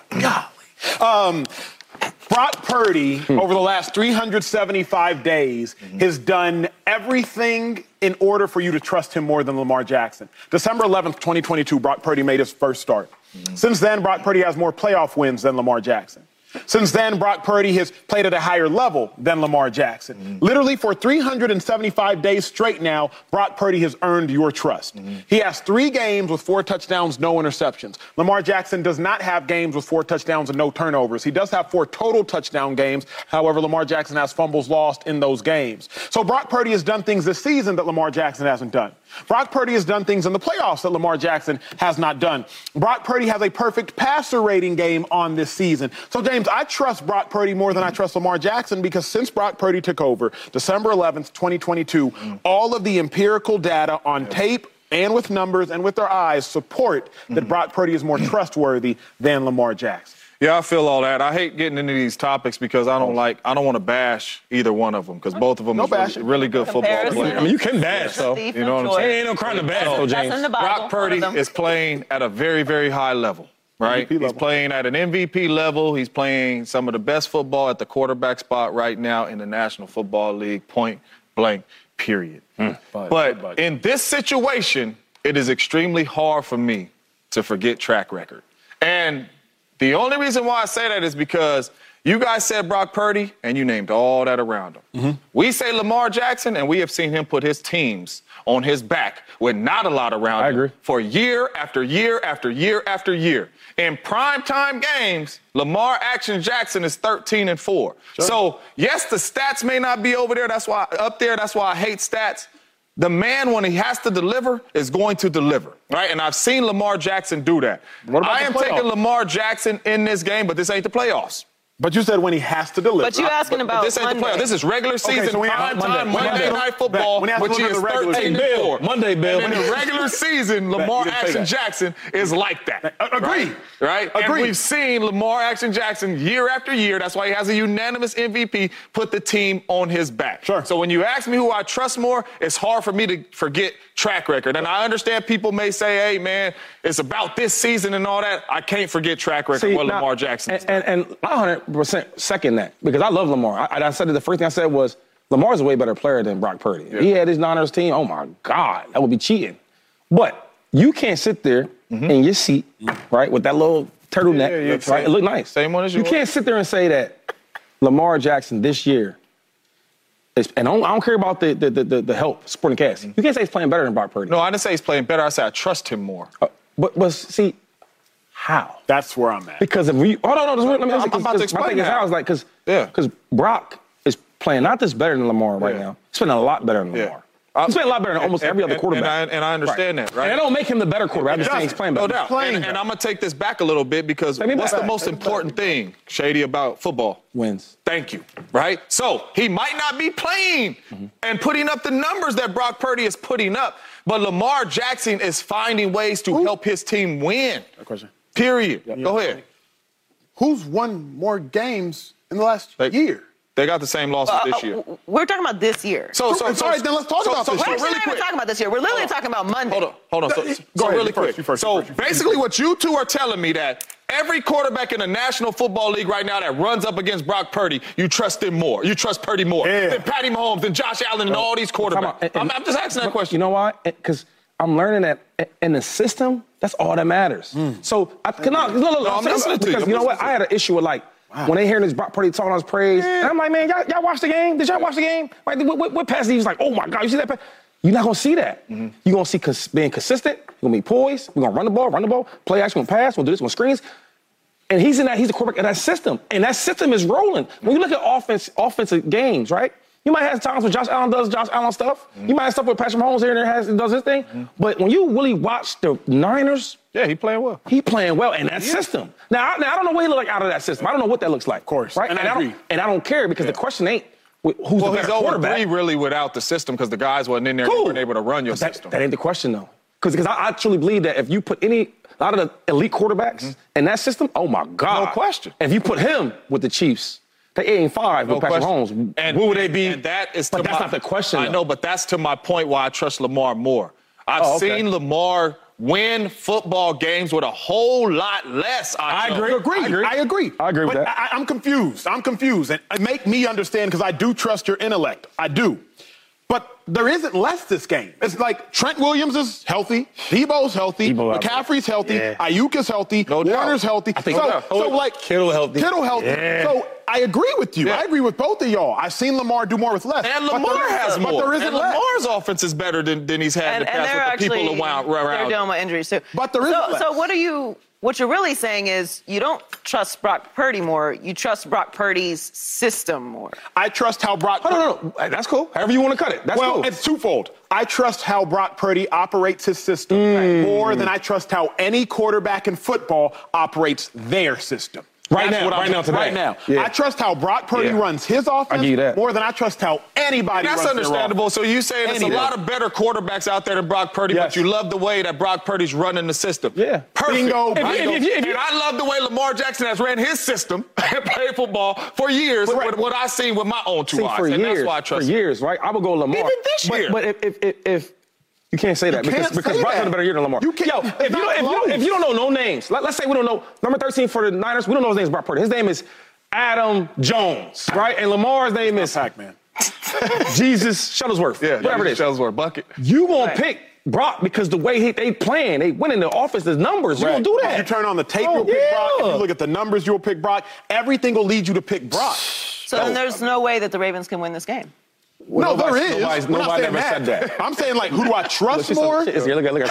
Golly. Um, Brock Purdy, Hmm. over the last three hundred seventy-five days, has done everything in order for you to trust him more than Lamar Jackson. December eleventh, twenty twenty-two, Brock Purdy made his first start. Since then, Brock Purdy has more playoff wins than Lamar Jackson. Since then, Brock Purdy has played at a higher level than Lamar Jackson. Mm-hmm. Literally for three hundred seventy-five days straight now, Brock Purdy has earned your trust. Mm-hmm. He has three games with four touchdowns, no interceptions. Lamar Jackson does not have games with four touchdowns and no turnovers. He does have four total touchdown games. However, Lamar Jackson has fumbles lost in those games. So Brock Purdy has done things this season that Lamar Jackson hasn't done. Brock Purdy has done things in the playoffs that Lamar Jackson has not done. Brock Purdy has a perfect passer rating game on this season. So, James, I trust Brock Purdy more than I trust Lamar Jackson because since Brock Purdy took over December eleventh, twenty twenty-two, mm. all of the empirical data on yeah. tape and with numbers and with their eyes support mm. that Brock Purdy is more trustworthy than Lamar Jackson. Yeah, I feel all that. I hate getting into these topics because I don't like, I don't want to bash either one of them because both of them no are really, really good football players. I mean, you can bash, though. You know what I'm saying? Ain't no crime to bash, though, James. Brock Purdy is playing at a very, very high level, right? He's playing at an M V P level. He's playing some of the best football at the quarterback spot right now in the National Football League, point blank, period. Mm. But, but in this situation, it is extremely hard for me to forget track record. And the only reason why I say that is because you guys said Brock Purdy, and you named all that around him. Mm-hmm. We say Lamar Jackson, and we have seen him put his teams on his back with not a lot around I him agree. for year after year after year after year. In primetime games, Lamar Action Jackson is thirteen and four. Sure. So, yes, the stats may not be over there. That's why up there. That's why I hate stats. The man, when he has to deliver, is going to deliver, right? And I've seen Lamar Jackson do that. I am taking Lamar Jackson in this game, but this ain't the playoffs. But you said when he has to deliver. But you asking but, about but this ain't Monday. the playoffs. This is regular season, okay, so prime Monday, time, Monday, Monday, Monday Night Football, when which he is thirteen and four. Monday, Bill. And in the regular season, Lamar Action Jackson is like that. Agree. Right? Agree. And we've seen Lamar Action Jackson year after year. That's why he has a unanimous M V P, put the team on his back. Sure. So when you ask me who I trust more, it's hard for me to forget track record. And I understand people may say, hey, man, it's about this season and all that. I can't forget track record See, with now, Lamar Jackson. And, and, and I one hundred percent second that because I love Lamar. I, I said it, the first thing I said was Lamar's a way better player than Brock Purdy. Yeah. If he had his Niners team, oh, my God, that would be cheating. But you can't sit there mm-hmm. in your seat, right, with that little turtleneck, yeah, yeah, right? same, It looked nice. Same one as you. You can't sit there and say that Lamar Jackson this year is, and I don't, I don't care about the the the, the help supporting cast. Mm-hmm. You can't say he's playing better than Brock Purdy. No, I didn't say he's playing better. I said I trust him more. Uh, but, but see, how? That's where I'm at. Because if we, oh, no, no, let me I'm, I'm about to explain my thing is how. I was like, because yeah. Brock is playing not just better than Lamar right yeah. now. He's playing a lot better than yeah. Lamar. He's playing a lot better than almost and, every other and, quarterback. And I, and I understand right. that, right? And I don't make him the better quarterback. I'm just saying he's playing better. No doubt. Playing and, and I'm going to take this back a little bit because what's back. the most important thing, Shady, about football? Wins. Thank you, right? So he might not be playing mm-hmm. and putting up the numbers that Brock Purdy is putting up, but Lamar Jackson is finding ways to Ooh. help his team win. Good question. Period. Yep. Go ahead. Who's won more games in the last they, year? They got the same losses uh, this year. We're talking about this year. So, so, so, sorry, then let's talk so, about so, this. So, We're really not quick. even talking about this year. We're literally talking about Monday. Hold on, hold on. So, Go so ahead, really you quick. first, you first, so you first, you first. basically what you two are telling me that every quarterback in the National Football League right now that runs up against Brock Purdy, you trust him more. You trust Purdy more yeah. than Patty Mahomes, than Josh Allen, and all these quarterbacks. And, and, I'm, I'm just asking that question. You know why? Because I'm learning that in the system, that's all that matters. Mm. So, I cannot. No, no, no, no, I'm listening to you. Because you know what? I had an issue with like, Wow. When they hear this Brock Purdy talking on his praise, yeah. and I'm like, man, y'all, y'all watch the game? Did y'all watch the game? Like, what, what, what pass? He was like, oh my God, you see that pass? You're not gonna see that. Mm-hmm. You're gonna see cons- being consistent. You're gonna be poised. We're gonna run the ball, run the ball, play action, gonna pass, we'll do this, we'll screens. And he's in that. He's the quarterback of that system, and that system is rolling. When you look at offense, offensive games, right? You might have times when Josh Allen does Josh Allen stuff. Mm-hmm. You might have stuff where Patrick Mahomes here and there has does his thing. Mm-hmm. But when you really watch the Niners, yeah, he playing well. He playing well in that yeah. system. Now, I, now, I don't know what he look like out of that system. I don't know what that looks like. Of course. Right? And, and, I, I don't, and I don't care because yeah. the question ain't who's well, the better he's quarterback. over three really without the system because the guys wasn't in there cool. and weren't able to run your that, system. That ain't the question, though. Because I, I truly believe that if you put any – a lot of the elite quarterbacks mm-hmm. in that system, oh, my God. No question. If you put him with the Chiefs, They eight and five No with Patrick question. Mahomes. And Where would they be? And that is but to that's my, not the question. I though. know, but that's to my point why I trust Lamar more. I've Oh, okay. seen Lamar win football games with a whole lot less. I, I know. agree. I agree. I agree. I agree. I agree with but that. I, I'm confused. I'm confused. And make me understand because I do trust your intellect. I do. But there isn't less this game. It's like Trent Williams is healthy, Debo's healthy, Debo out McCaffrey's healthy, Yeah. Ayuk is healthy, No doubt. Warner's healthy. I think so, no doubt. so like Kittle healthy. Kittle healthy. Yeah. So I agree with you. Yeah. I agree with both of y'all. I've seen Lamar do more with less. And But Lamar there- has but more. there isn't and less. Lamar's offense is better than, than he's had And, in the and past they're with the actually people around. they're around. dealing with injuries too. But there is so, less. so what are you? What you're really saying is you don't trust Brock Purdy more. You trust Brock Purdy's system more. I trust how Brock. Oh, no, no, no. That's cool. However you want to cut it. That's well, cool. it's twofold. I trust how Brock Purdy operates his system Mm. more than I trust how any quarterback in football operates their system. Right That's now, what I'm- right now, today. Right now. Yeah. I trust how Brock Purdy Yeah. runs his offense give you that. more than I trust how anybody That's runs their understandable. offense. So you saying there's a Any lot day. of better quarterbacks out there than Brock Purdy, Yes. but you love the way that Brock Purdy's running the system. Yeah. Perfect. Bingo, If- bingo. if- if you- if you- And and I love the way Lamar Jackson has ran his system and played football for years Right. with what I've seen with my own two See, eyes. for and years, that's why I for trust him. years, right? I would go Lamar. Even this but, year. But if, if, if, if you can't say that You because can't because say Brock's that. had a better year than Lamar. You can't- Yo, it's if you, not don't, if, you don't, close. if you don't know no names, let, let's say we don't know number thirteen for the Niners. We don't know his name is Brock Purdy. His name is Adam Jones, right? And Lamar's name is Pac-Man. Jesus Shuttlesworth. Yeah, whatever it is. Shuttlesworth bucket. You gonna Right. pick Brock because the way he, they playing, they winning the offense, the numbers. You Right. gonna do that? If you turn on the tape, Oh, you'll pick yeah. Brock. If you look at the numbers, you'll pick Brock. Everything will lead you to pick Brock. So then there's no way that the Ravens can win this game. No, there Nobody- is. nobody's- We're not nobody saying ever said that. I'm saying, like, who do I trust Look, more? it's- Look at look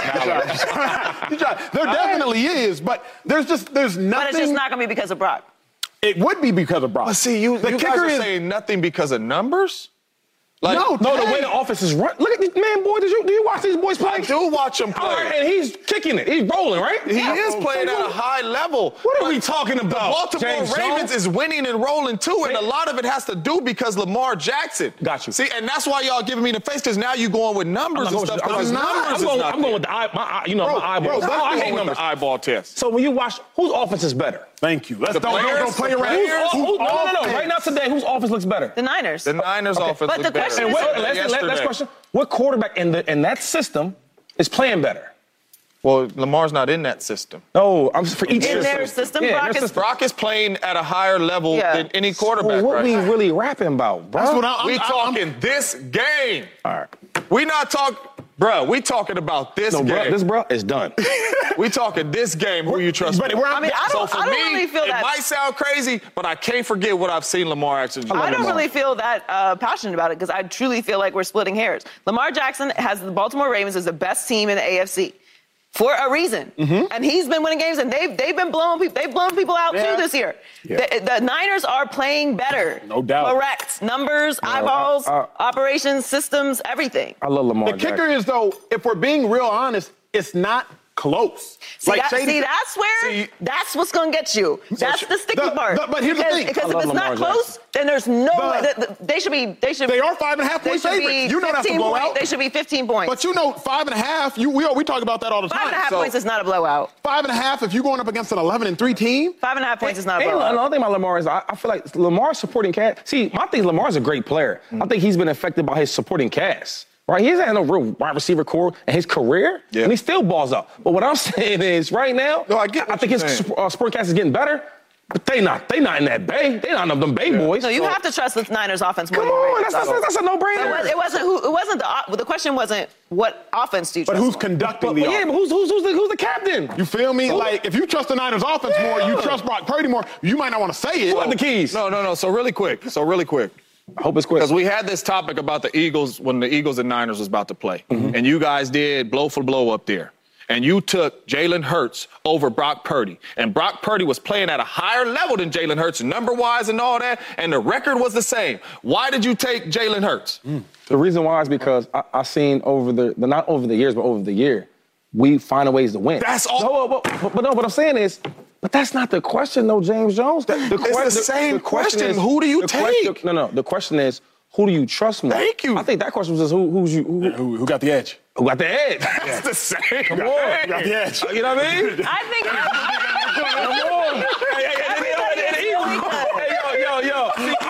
at You try- there definitely is, but there's just there's nothing. But it's just not going to be because of Brock. It would be because of Brock. But see, you, the you guys kicker are is saying nothing because of numbers? Like, no, No, the hey, way the offense is run. Look at this man, boy. Did you do you watch these boys play? I do watch them play. All right, and he's kicking it. He's rolling, right? He is playing at a high level. What are But we talking The about? Baltimore James Ravens Jones? is winning and rolling too, and a lot of it has to do because Lamar Jackson. Got you. See, and that's why y'all giving me the face because now you going with numbers I'm and not stuff. going, 'cause I'm, numbers not, is I'm going, not I'm going there. with the eye, my eye, you know, Bro, my eyeballs. bro, Oh, I that's hate the- numbers. the eyeball test. So when you watch, whose offense is better? Thank you. Let's The don't, don't, players, don't play the around. players. Who's, who, no, no, no, no. offense? Right now today, whose offense looks better? The Niners. The Niners offense But was the better. question And is- what, Listen, let's, let's, yesterday. let's question. What quarterback in the in that system is playing better? Well, Lamar's not in that system. No, I'm for each In system. their system, Yeah, Brock their is- system. Brock is playing at a higher level Yeah. than any So quarterback what right we now. really rapping about, bro? That's what I'm, We I'm, talking I'm, this game. All right. We not talking, bro. We talking about this No, game. bro, this bro is done. We talking this game. Who you trust? But more. we're- I mean, I so don't, for I don't me, really feel it that. might sound crazy, but I can't forget what I've seen Lamar actually do. I don't Lamar. really feel that uh, passionate about it because I truly feel like we're splitting hairs. Lamar Jackson has the Baltimore Ravens as the best team in the A F C for a reason, Mm-hmm. and he's been winning games, and they've they've been blowing people they've blown people out Yeah. too this year. Yeah. The, the Niners are playing better, No doubt. Correct numbers, eyeballs, I- I- operations, systems, everything. I love Lamar the kicker Jackson. is, though, if we're being real honest, it's not close. See, that, Shady- see, that's where See- that's what's going to get you. That's the sticky the- part. the- but here's the because, thing. because I if love it's not Lamar close, Jackson. then there's no The- way. That, that- they should be. They should. They are five and a half They point should be favorites. You know that's a fifteen point- blowout. They should be fifteen points. But you know, five and a half, you, we, we talk about that all the Five time. and a half So, points is not a blowout. Five and a half, if you're going up against an eleven and three team, Five and a half points is not a And blowout. another thing about Lamar is I, I feel like Lamar's supporting cast. See, my thing is Lamar's a great player. I think he's been affected by his supporting cast. Right? He hasn't had no real wide receiver core in his career, Yeah. and he still balls out. But what I'm saying is, right now, No, I get what think you're his saying. uh, supporting cast is getting better. But they not, they not in that bay. They not in them bay boys. No, you So- have to trust the Niners offense more Come than the on, Ravens that's, that's, offense. that's a no-brainer. It, was, it wasn't who. It wasn't the. op- The question wasn't what offense do you but trust who's more? conducting But, the but yeah, offense? but who's, who's, who's, the, who's the captain? You feel me? Like, if you trust the Niners offense more, you Yeah. trust Brock Purdy more, you might not want to say it. Who got the keys? No, no, no. So really quick. So really quick. I hope it's quick. Because we had this topic about the Eagles when the Eagles and Niners was about to play. Mm-hmm. And you guys did blow for blow up there. And you took Jalen Hurts over Brock Purdy. And Brock Purdy was playing at a higher level than Jalen Hurts, number-wise and all that, and the record was the same. Why did you take Jalen Hurts? The reason why is because I, I seen over the, the, not over the years, but over the year, we find a ways to win. That's all- No, but, but, but no, what I'm saying is, but that's not the question, though, James Jones. The, the the same question. Who do you the question- take? no, no. The question is, who do you trust more? Thank you. I think that question was just who, who's you, who, Who, who got the edge? who got the edge. That's the same. Come on. Who got the edge? You know what I mean? I think. Come on. Hey, hey, hey, hey, hey, hey, hey, hey, yo, yo, yo. See,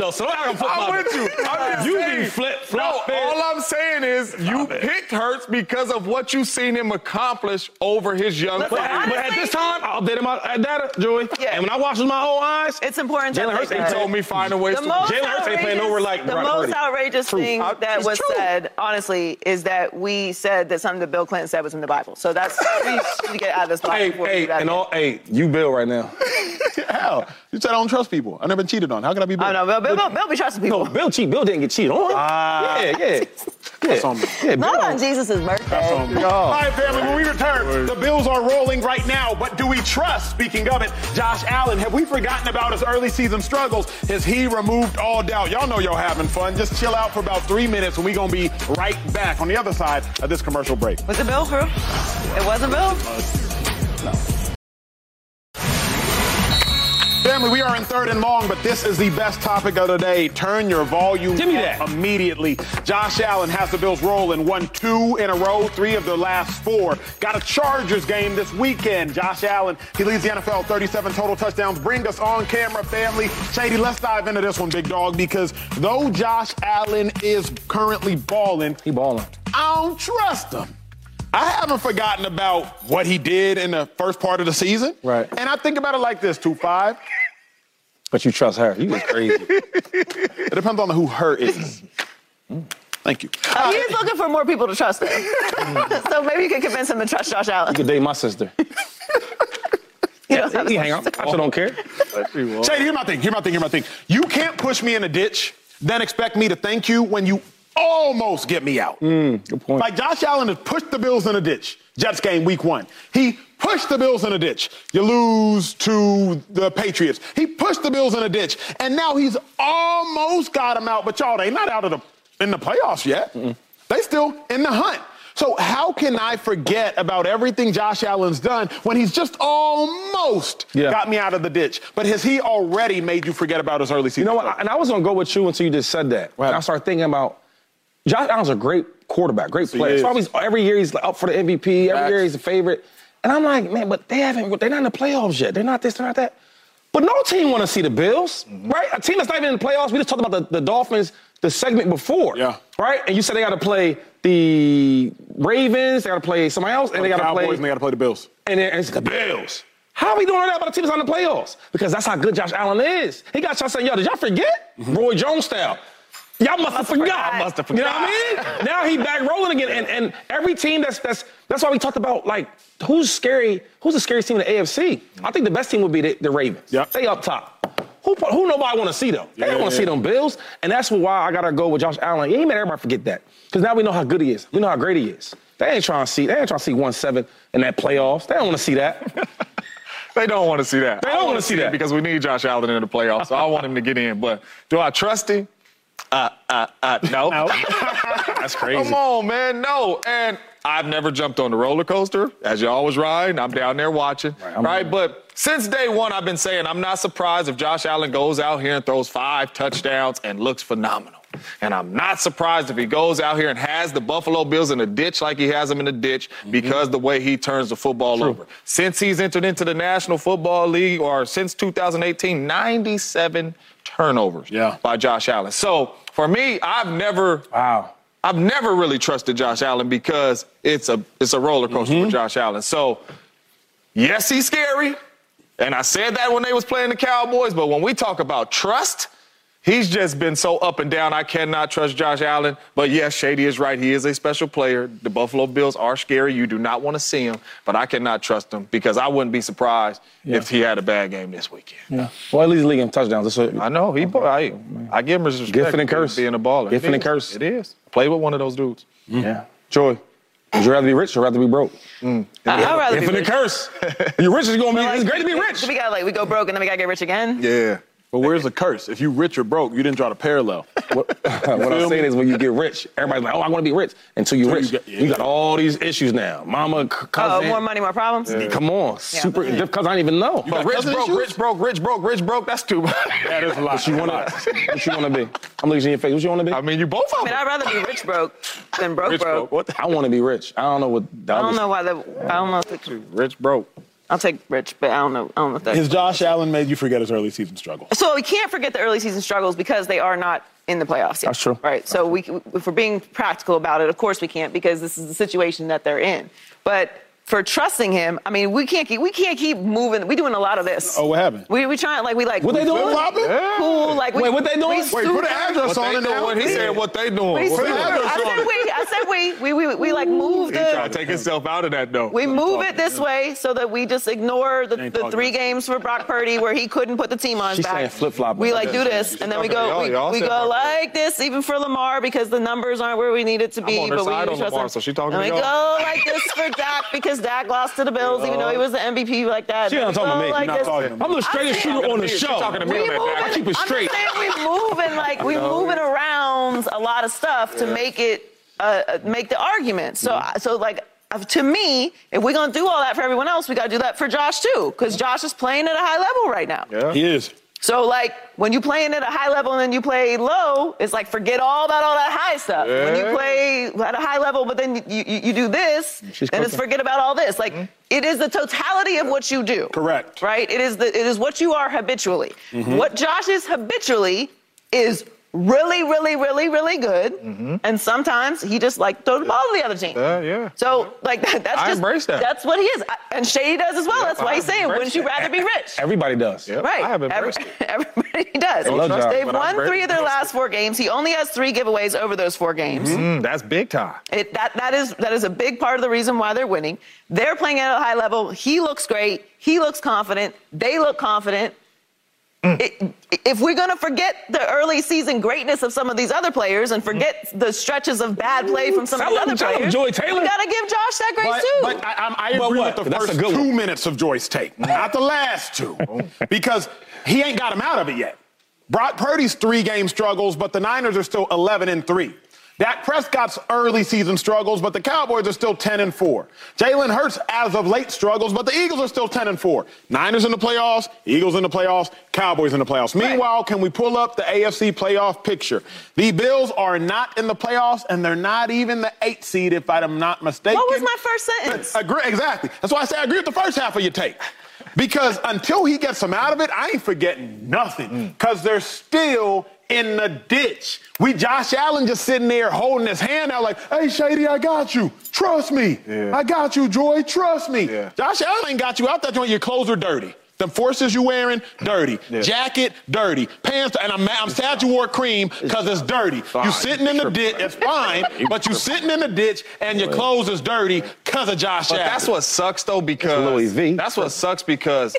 though, so don't flip I'm with you. I'm just You saying. be flip No, flop. all I'm saying is you picked Hurts because of what you've seen him accomplish over his young Listen, career. honestly- But at this time, I'll update my data, Joey. Yeah. And when I watch with my own eyes, It's important to Jalen Hurts think ain't that. Told me find a way The to most Jalen Hurts ain't playing outrageous- over like the Brock most Purdy. outrageous True. thing I- that it's was true. said, honestly, is that we said that something that Bill Clinton said was in the Bible. So that's we need to get out of this box. hey, before we hey, do that and again. all, hey, you Bill right now. Hell, you said I don't trust people. I've never been cheated on. How can I be Bill? I don't know. Bill, Bill, Bill be trusting people. No, Bill cheat. Bill didn't get cheated on. Ah. yeah, yeah. That's on me. Yeah, Bill. Not on Jesus' birthday. That's on me. All right, family, when we return, the Bills are rolling right now, but do we trust, speaking of it, Josh Allen? Have we forgotten about his early season struggles? Has he removed all doubt? Y'all know y'all having fun. Just chill out for about three minutes, and we're going to be right back on the other side of this commercial break. Was it Bill, crew? It wasn't Bill? Family, we are in third and long, but this is the best topic of the day. Turn your volume Give me up that. immediately. Josh Allen has the Bills rolling. Won two in a row, three of the last four. Got a Chargers game this weekend. Josh Allen, he leads the N F L, thirty-seven total touchdowns. Bring us on camera, family. Shady, let's dive into this one, big dog, because though Josh Allen is currently balling, He balling. I don't trust him. I haven't forgotten about what he did in the first part of the season. Right. And I think about it like this, two five. But you trust her. You was crazy. It depends on who her is. Thank you. Uh, he's looking for more people to trust him. So maybe you can convince him to trust Josh Allen. You could date my sister. You don't have He to- hang out. I still don't care. Shady, here's my thing. Here's my thing. Here's my thing. You can't push me in a ditch, then expect me to thank you when you almost get me out. Good point. Like Josh Allen has pushed the Bills in a ditch. Jets game week one. He pushed the Bills in a ditch. You lose to the Patriots. He pushed the Bills in a ditch. And now he's almost got them out. But y'all, they not out of the in the playoffs yet. Mm-mm. They still in the hunt. So how can I forget about everything Josh Allen's done when he's just almost Yeah. got me out of the ditch? But has he already made you forget about his early season? You know what? And I was going to go with you until you just said that. Right. And I started thinking about Josh Allen's a great quarterback, great player. is. So always, every year he's up for the M V P. Every Facts. year he's a favorite. And I'm like, man, but they haven't. They're not in the playoffs yet. They're not this. They're not that. But no team want to see the Bills, Mm-hmm. right? A team that's not even in the playoffs. We just talked about the, the Dolphins, the segment before, Yeah. right? And you said they got to play the Ravens, they got to play somebody else, and they got to Cowboys play. and they got to play the Bills. And then and it's the Bills. How are we doing that about a team that's not in the playoffs? Because that's how good Josh Allen is. He got y'all saying, yo, did y'all forget? Roy Jones style. Y'all must have forgot. forgot. Must have You know what I mean? Now he back rolling again. And, and every team that's that's that's why we talked about, like, who's scary, who's the scariest team in the A F C? I think the best team would be the, the Ravens. Yep. They up top. Who, who nobody want to see, though? They don't Yeah, want to see yeah. them Bills. And that's why I got to go with Josh Allen. Yeah, he made everybody forget that. Because now we know how good he is. We know how great he is. They ain't trying to see, they ain't trying to see one seven in that playoffs. They don't want to see that. They don't want to see that. They I don't wanna wanna see that. because we need Josh Allen in the playoffs. So I want him to get in. But do I trust him? Uh, uh, uh, no. That's crazy. Come on, man. No. And I've never jumped on the roller coaster, as y'all was riding. I'm down there watching. Right. I'm- But since day one, I've been saying I'm not surprised if Josh Allen goes out here and throws five touchdowns and looks phenomenal. And I'm not surprised if he goes out here and has the Buffalo Bills in a ditch like he has them in a ditch Mm-hmm. because the way he turns the football over. Since he's entered into the National Football League, or since two thousand eighteen, ninety-seven turnovers Yeah. by Josh Allen. So for me, I've never Wow. I've never really trusted Josh Allen because it's a it's a roller coaster Mm-hmm. with Josh Allen. So yes, he's scary. And I said that when they was playing the Cowboys, but when we talk about trust, he's just been so up and down. I cannot trust Josh Allen. But yes, Shady is right. He is a special player. The Buffalo Bills are scary. You do not want to see him, but I cannot trust him because I wouldn't be surprised if he had a bad game this weekend. Yeah. Well, at least league him touchdowns. That's what, I know. He, I, I give him his respect. Gift and for curse. being a baller. Gift It and is. curse. It is. Play with one of those dudes. Yeah. Joy, would you rather be rich or rather be broke? I- I'd rather be Infinite rich. curse. You're rich is going to be, Like, it's great to be we- rich. We got like we go broke and then we gotta get rich again. Yeah. But where's the curse? If you rich or broke, you didn't draw the parallel. What, what I'm feel saying me? is when you get rich, everybody's like, oh, I want to be rich. Until you're Until rich. you You, get- yeah. got all these issues now. Mama, c- Oh, cousin. more money, more problems. Come on. Super, because I didn't even know. But rich cousin broke, issues? rich broke, rich broke, rich broke. That's too much. That is a lot. What you want to What you want to be? I'm looking in your face. What you want to be? I mean, you both I of mean, them. I'd rather be rich broke than broke Rich broke. broke. What the I want to be rich. I don't know what the I other- don't know why the I don't know. If the, Rich broke. I'll take Rich, but I don't know. I don't know if that's Has Josh Allen made you forget his early season struggles? So we can't forget the early season struggles because they are not in the playoffs yet. That's true. Right. So we, if we're being practical about it, of course we can't because this is the situation that they're in. But for trusting him, I mean, we can't keep we can't keep moving. We're doing a lot of this. Oh, what happened? We we trying like we like What they doing? Flip-flopping? Yeah. Cool. Like we, Wait, what they doing? we Wait, Wait, put an address What on they it now. doing? He said what they doing. We, What I they doing? said we. I said we. We we we like move He tried the. to take himself out of that, though. We move it this way so that we just ignore the, Ain't the talking three about games for Brock Purdy where he couldn't put the team on She's back. saying flip-flopping. We like do this, and then we go we, Y'all- y'all we said go Brock Purdy. like this even for Lamar because the numbers aren't where we need it to be. on her but we side on trust Lamar, him. so she talking and to we y'all? go like this for Dak because Dak lost to the Bills even though he was the M V P like that. She not We talking go to me. like You're not this. talking to me. I'm the straightest I'm shooter on the She show. talking to me We on that moving, back. I keep it I'm straight. just saying we moving like we moving around a lot of stuff to make it uh, uh, make the argument. So Mm-hmm. so like uh, to me, if we're gonna do all that for everyone else, we gotta do that for Josh too, because Josh is playing at a high level right now. Yeah. He is. So like when you playing at a high level and then you play low, it's like forget all about all that high stuff. When you Yeah. play at a high level, but then you you, you do this, She's then it's cooking. forget about all this. Like Mm-hmm. it is the totality of what you do. Correct. Right? It is the it is what you are habitually. Mm-hmm. What Josh is habitually is really, really, really, really good. And sometimes he just like throw the ball to the other team. Mm-hmm. Yeah, yeah. So like that, that's I just embrace that. that's what he is. I, and Shady does as well. that's why I he's saying, embrace wouldn't you that. rather be rich? Everybody does. Yep, Right. I have Every- embraced it. everybody does. I love Josh, They've but I won embrace three of their it. last four games. He only has three giveaways over those four games. Mm, that's big time. It, that, that, is, that is a big part of the reason why they're winning. They're playing at a high level. He looks great. He looks confident. They look confident. It, if we're going to forget the early season greatness of some of these other players and forget the stretches of bad play from some of Tell these him, other tell him, players, Joy Taylor. we got to give Josh that grace But, too. but I, I'm- I But agree what? with the That's a first good two one. minutes of Joy's take, not the last two, because he ain't got him out of it yet. Brock Purdy's three game struggles, but the Niners are still eleven and three. Dak Prescott's early season struggles, but the Cowboys are still ten and four. Jalen Hurts, as of late, struggles, but the Eagles are still ten and four. Niners in the playoffs, Eagles in the playoffs, Cowboys in the playoffs. Meanwhile, can we pull up the A F C playoff picture? The Bills are not in the playoffs, and they're not even the eight seed, if I'm not mistaken. What was my first sentence? Agree, exactly. That's why I say I agree with the first half of your take. Because until he gets them out of it, I ain't forgetting nothing. Because they're still in the ditch. We Josh Allen just sitting there holding his hand out like, hey, Shady, I got you. Trust me. Yeah. I got you, Joy. Trust me. Yeah. Josh Allen ain't got you out that joint. Your clothes are dirty. The forces you wearing, dirty. Yeah. Jacket, dirty. Pants, and I'm, I'm sad you wore cream because it's dirty. You sitting in the ditch, it's fine, but you sitting in the ditch and your clothes is dirty because of Josh But Allen. that's what sucks, though, because Louis V. that's what sucks because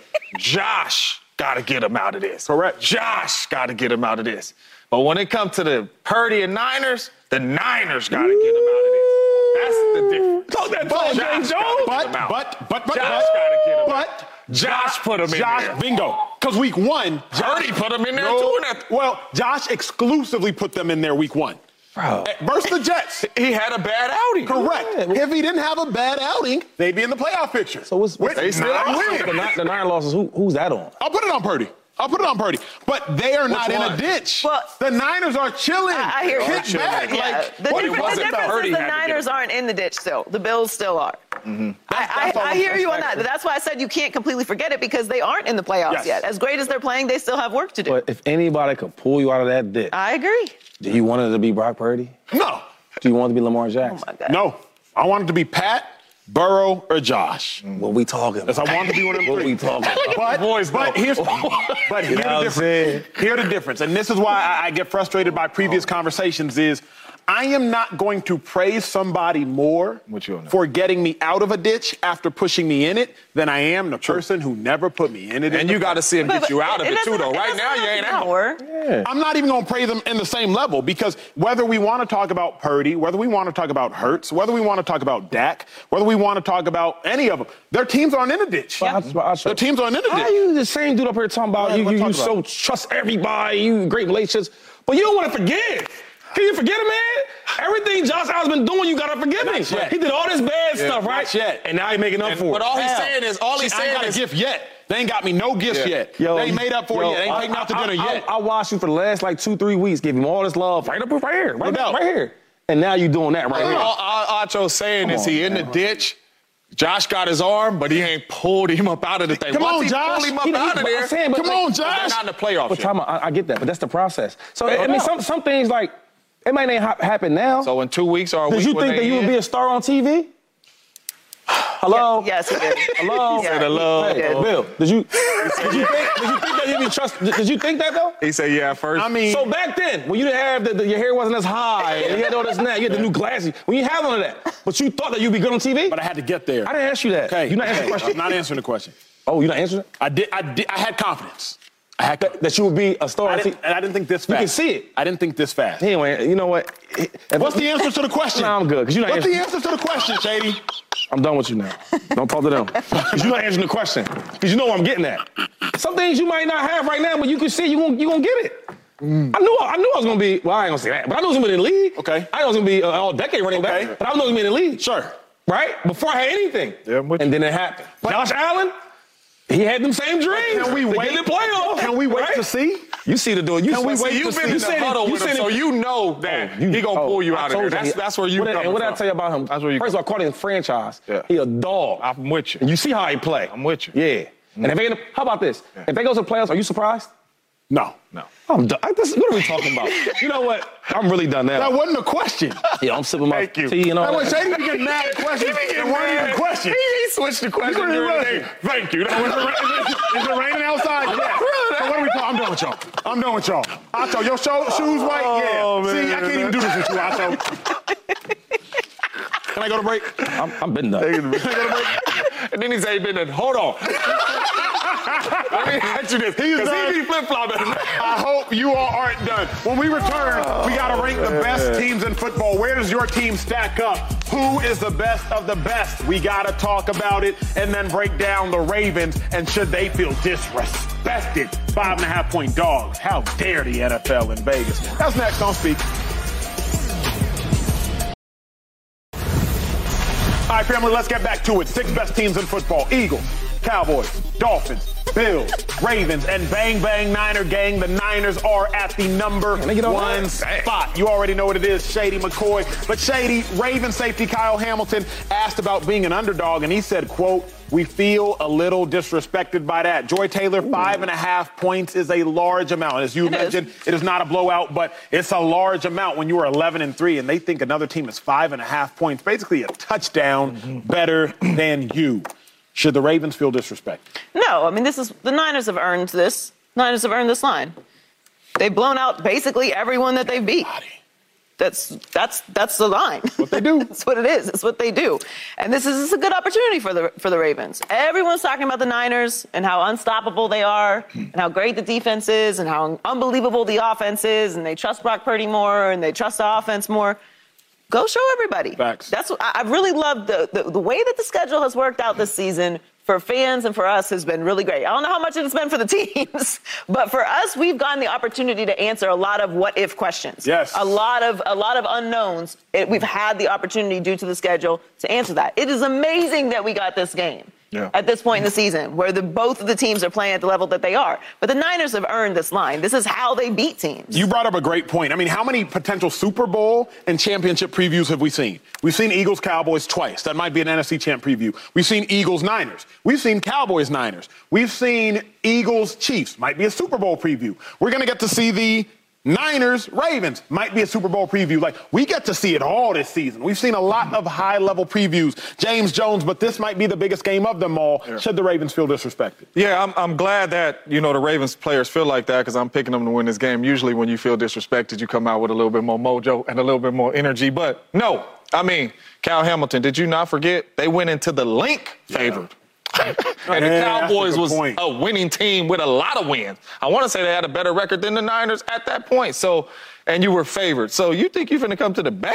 Josh got to get him out of this. Correct. Josh got to get him out of this. But when it comes to the Purdy and Niners, the Niners got to get him out of this. That's the difference. Talk that But, talk, Josh James gotta Jones. get but, him out. but, but, but, Josh but, gotta get him but, Josh put him in Josh, there. bingo. Because week one, Purdy put him in there, No, too. in that- well, Josh exclusively put them in there week one. Bro. Versus the Jets. He had a bad outing. Correct. If he didn't have a bad outing, they'd be in the playoff picture. So what's, what's With They still nine are. wins. the, nine, the nine losses? Who, who's that on? I'll put it on Purdy. I'll put it on Purdy. But they are not in one? a ditch. Well- the Niners are chilling. I, I hear you. Kick back. Yeah. Like, the what, difference, what's the it difference about? Purdy is the had to get Niners him. aren't in the ditch still. The Bills still are. I, that's I, all I I'm hear you on saying. that. But that's why I said you can't completely forget it because they aren't in the playoffs Yes. yet. As great as they're playing, they still have work to do. But if anybody could pull you out of that ditch, I agree. do you want it to be Brock Purdy? No. Do you want it to be Lamar Jackson? Oh my God. No. I want it to be Pat, Burrow, or Josh. What we talking about? Yes, I want it to be one of them What three. we talking about? But, boys, but though. here's, but here's know what the I'm difference. saying? Here's the difference, and this is why I, I get frustrated by previous conversations is I am not going to praise somebody more What you on that? for getting me out of a ditch after pushing me in it than I am the person who never put me in it. in And the you got to first see him But- get you but out of it, too, doesn't- though. Right doesn't now, you have ain't to out. work. I'm not even going to praise them in the same level because whether we want to talk about Purdy, whether we want to talk about Hurts, whether we want to talk about Dak, whether we want to talk about any of them, their teams aren't in a ditch. Well, I- I- I- Their teams aren't in a How ditch. you the same dude up here talking about Go ahead, you, let's you, you talk so about trust everybody, you great relationships, but you don't want to forgive. Can you forget it, man? Everything Josh Allen's been doing, you gotta forgive Not him. yet. He did all this bad stuff, right? not yet. And now he's making up for But it. all he's Hell. saying is, all he's I ain't saying got a is, gift yet. They ain't got me no gifts Yeah. yet. Yo, they ain't made up for yo, it yet. They ain't I- taken out to I- dinner I, yet. I, I watched you for the last like two, three weeks, give him all this love, right up, right here, right, No doubt. right here. And now you doing that right all, here. all Acho's saying is he in the ditch Josh got his arm, but he ain't pulled him up out of the thing. Come Once on, he Josh. pulled him up He- he- out of but there. I'm saying, but Come like- on, But they're Josh. not in the playoff But shit. time out, I, I get that, but that's the process. So, I mean, no. some, some things, like, it might not ha- happen now. So in two weeks or a Did week you when think they that you would in- be a star on T V? Hello? Yes, he did. Hello? Yeah. hello. Hey, did. Bill, did you, did you think, did you think that you'd be trusted? Did you think that, though? He said, yeah, first. I mean, So back then, when you didn't have the, the, your hair wasn't as high, and you had all this and that, you had the new glasses. When you had none of that, but you thought that you'd be good on T V? but I had to get there. I didn't ask you that. Okay. You're not answering okay, the question. I'm not answering the question. Oh, you're not answering it? I did. I did. I had confidence. I had. That, that you would be a star I on T V? didn't, and I didn't think this You fast. can see it. I didn't think this fast. Anyway, you know what? If- What's the answer to the question? Nah, I'm good, 'cause you're not What's the answering- answer to the question, Shady? I'm done with you now. Don't talk to them. Because you're not answering the question. Because you know where I'm getting at. Some things you might not have right now, but you can see you're going you gonna get it. Mm. I knew I knew I was going to be, well, I ain't going to say that, but I knew I was going to be in the league. Okay. I knew I was going to be uh, all decade running Okay. back, but I knew I was going to be in the league. Sure. Right? Before I had anything. Yeah, I'm with and you. then it happened. Josh Allen, he had them same dreams. Can we They wait? get in the playoffs. Can we wait right? to see? You see the dude. You Can we see- wait you to see- see? you You've been said in the it- huddle you with him, said so it- you know that You- he gonna oh, pull you I out of told there. you, That's, he- that's where you what, coming And what did I from. tell you about him? That's where you First of all, I called him franchise. Yeah. He a dog. I'm with you. And you see how he play. I'm with you. Yeah. And if they, how about this? If they go to the playoffs, are you surprised? No. No. I'm done. I, this, what are we talking about? You know what? I'm really done now. That wasn't a question. Yeah, I'm sipping my Thank you. tea and all That was that. Shady be getting mad at questions. He be getting It weren't mad. even questions. He, he switched the question Really during the wasn't. day. Thank you. That Is was it, ra- is it- is it raining outside? Yeah. So what are we talking? I'm done with y'all. I'm done with y'all. Acho, your show, shoes white? Yeah. Oh, See, man. I can't even do this with you, Acho. Can I go to break? I'm, I'm been done. Can I go to break? And then he said, he been in. Hold on. Let me ask you this. Because done. he be flip-flopping. I hope you all aren't done. When we return, we got to rank the best teams in football. Where does your team stack up? Who is the best of the best? We got to talk about it and then break down the Ravens and should they feel disrespected. Five and a half point dogs. How dare the N F L in Vegas? That's next on Speak. All right, family, let's get back to it. Six best teams in football. Eagles, Cowboys, Dolphins, Bills, Ravens, and bang, bang, Niner gang. The Niners are at the number they get all one that? spot. You already know what it is, Shady McCoy. But Shady, Raven safety Kyle Hamilton asked about being an underdog, and he said, quote, we feel a little disrespected by that. Joy Taylor, five and a half points is a large amount. As you It mentioned, is. it is not a blowout, but it's a large amount when you are eleven and three, and they think another team is five and a half points, basically a touchdown better than you. Should the Ravens feel disrespected? No, I mean, this is the Niners have earned this. Niners have earned this line. They've blown out basically everyone that they've beat. That's that's that's the line. What they do. That's what it is. It's what they do. And this is, this is a good opportunity for the for the Ravens. Everyone's talking about the Niners and how unstoppable they are and how great the defense is and how unbelievable the offense is, and they trust Brock Purdy more and they trust the offense more. Go show everybody. Facts. That's what I I really love the, the the way that the schedule has worked out this season for fans and for us has been really great. I don't know how much it's been for the teams, but for us, we've gotten the opportunity to answer a lot of what if questions. Yes. A lot of a lot of unknowns. It, we've had the opportunity due to the schedule to answer that. It is amazing that we got this game. Yeah. At this point in the season, where the, both of the teams are playing at the level that they are. But the Niners have earned this line. This is how they beat teams. You brought up a great point. I mean, how many potential Super Bowl and championship previews have we seen? We've seen Eagles Cowboys twice. That might be an N F C champ preview. We've seen Eagles Niners. We've seen Cowboys Niners. We've seen Eagles Chiefs. Might be a Super Bowl preview. We're going to get to see the Niners, Ravens, might be a Super Bowl preview. Like, we get to see it all this season. We've seen a lot of high-level previews. James Jones, but this might be the biggest game of them all. Yeah. Should the Ravens feel disrespected? Yeah, I'm, I'm glad that, you know, the Ravens players feel like that because I'm picking them to win this game. Usually when you feel disrespected, you come out with a little bit more mojo and a little bit more energy. But, no, I mean, Cal Hamilton, did you not forget? They went into the link favored. Yeah. And yeah, the Cowboys was point. a winning team with a lot of wins. I want to say they had a better record than the Niners at that point. So, and you were favored. So you think you're going to come to the Bay?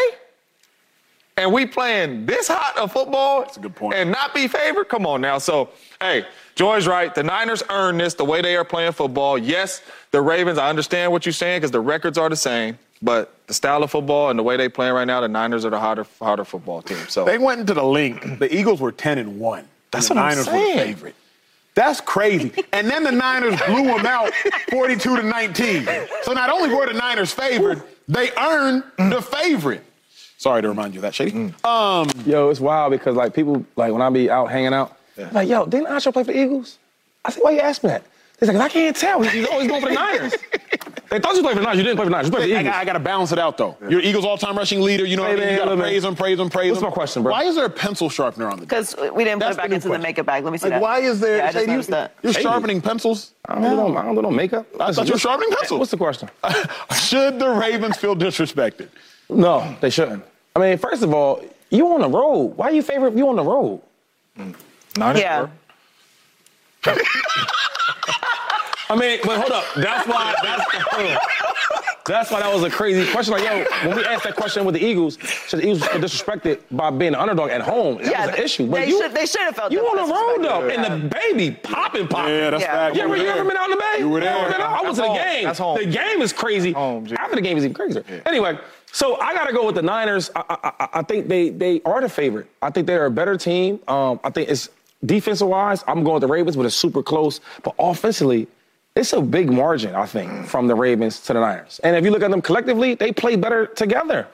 And we playing this hot of football? That's a good point. And not be favored? Come on now. So, hey, Joy's right. The Niners earned this the way they are playing football. Yes, the Ravens, I understand what you're saying because the records are the same. But the style of football and the way they playing right now, the Niners are the harder, harder football team. So they went into the link. The Eagles were ten and one. That's and the what Niners I'm saying. were the favorite. That's crazy. And then the Niners blew them out forty-two to nineteen. So not only were the Niners favored, they earned the favorite. Sorry to remind you of that, Shady. Mm. Um, yo, it's wild because like people like when I be out hanging out, yeah. like, yo, didn't Ancho play for the Eagles? I said, why you ask me that? He's like, I can't tell. He's always going for the Niners. They thought you played for the Niners. You didn't play for the Niners. You played for the Eagles. I, I got to balance it out, though. Yeah. You're Eagles all-time rushing leader. You know what I mean? You got to praise him, praise him, praise him. What's my question, bro? Why is there a pencil sharpener on the Because we didn't put it back into the makeup bag. Let me see like, that. Why is there? Yeah, I just Shady, noticed that. You're Shady. sharpening pencils? I don't, no. do, no, I don't do no makeup. I thought you were sharpening pencils. What's the question? Should the Ravens feel disrespected? No, they shouldn't. I mean, first of all, you on the road. Why are you favorite you on the road? Mm. Niners, yeah. I mean, but hold up. That's why. That's, that's why that was a crazy question. Like, yo, when we asked that question with the Eagles, should the Eagles feel disrespected by being an underdog at home? That yeah, was an issue. But they you, should. They should have felt. You on the road though, yeah. and the baby popping, popping. Yeah, that's yeah. fact. Yeah, you ever, you ever been out in the Bay? You were there. I, I went to the home. game. That's home. The game is crazy. Home, After the game is even crazier. Yeah. Anyway, so I got to go with the Niners. I, I, I think they they are the favorite. I think they're a better team. Um, I think it's defensive wise. I'm going with the Ravens, but it's super close. But offensively, it's a big margin, I think, from the Ravens to the Niners. And if you look at them collectively, they play better together.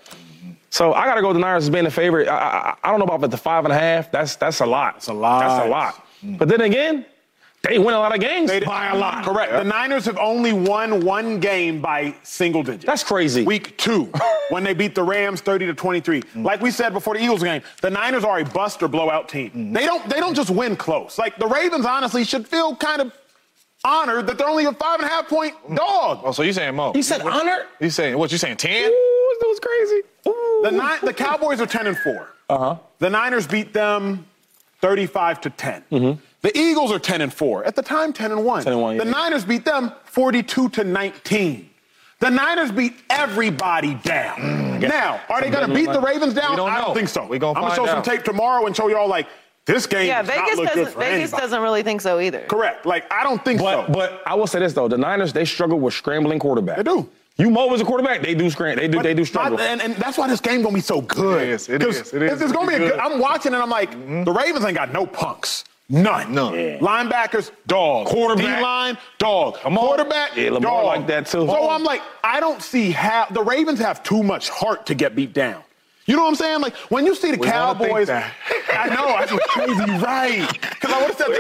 So I got to go with the Niners as being the favorite. I, I, I don't know about the five and a half. That's that's a lot. It's a lot. That's a lot. Mm. But then again, they win a lot of games they, by a lot. Correct. The Niners have only won one game by single digits. That's crazy. Week two, when they beat the Rams thirty to twenty-three. Mm. Like we said before the Eagles game, the Niners are a bust or blowout team. Mm. They don't. They don't just win close. Like the Ravens, honestly, should feel kind of honored that they're only a five and a half point dog. Oh, so you saying Mo? He said honored? You saying what? You saying ten? Ooh, that was crazy. Ooh. The nine, the Cowboys are ten and four. Uh huh. The Niners beat them thirty-five to ten. Mm-hmm. The Eagles are ten and four. At the time, ten and one. ten and one. Yeah. The Niners beat them forty-two to nineteen. The Niners beat everybody down. Mm, now, are they going to beat the Ravens down? Don't I don't know. think so. We gonna I'm going to show find some out. tape tomorrow and show y'all like this game. Yeah, does Vegas not look good doesn't. for Vegas anybody. doesn't really think so either. Correct. Like I don't think But so. but I will say this though, the Niners they struggle with scrambling quarterback. They do. You Mo as a quarterback, they do scram. They do. But they do struggle. my- and, and that's why this game gonna be so good. It is, it is, it is. It's, it's gonna be a It's good. good. I'm watching and I'm like, Mm-hmm. the Ravens ain't got no punks. None. None. Yeah. Linebackers, dog. Quarterback. D-line, dog. Come on. Quarterback, Yeah, Lamar dog. like that, too. So I'm like, I don't see how the Ravens have too much heart to get beat down. You know what I'm saying? Like when you see the We wanna think Cowboys, that. I know I was crazy, right? Because I would have said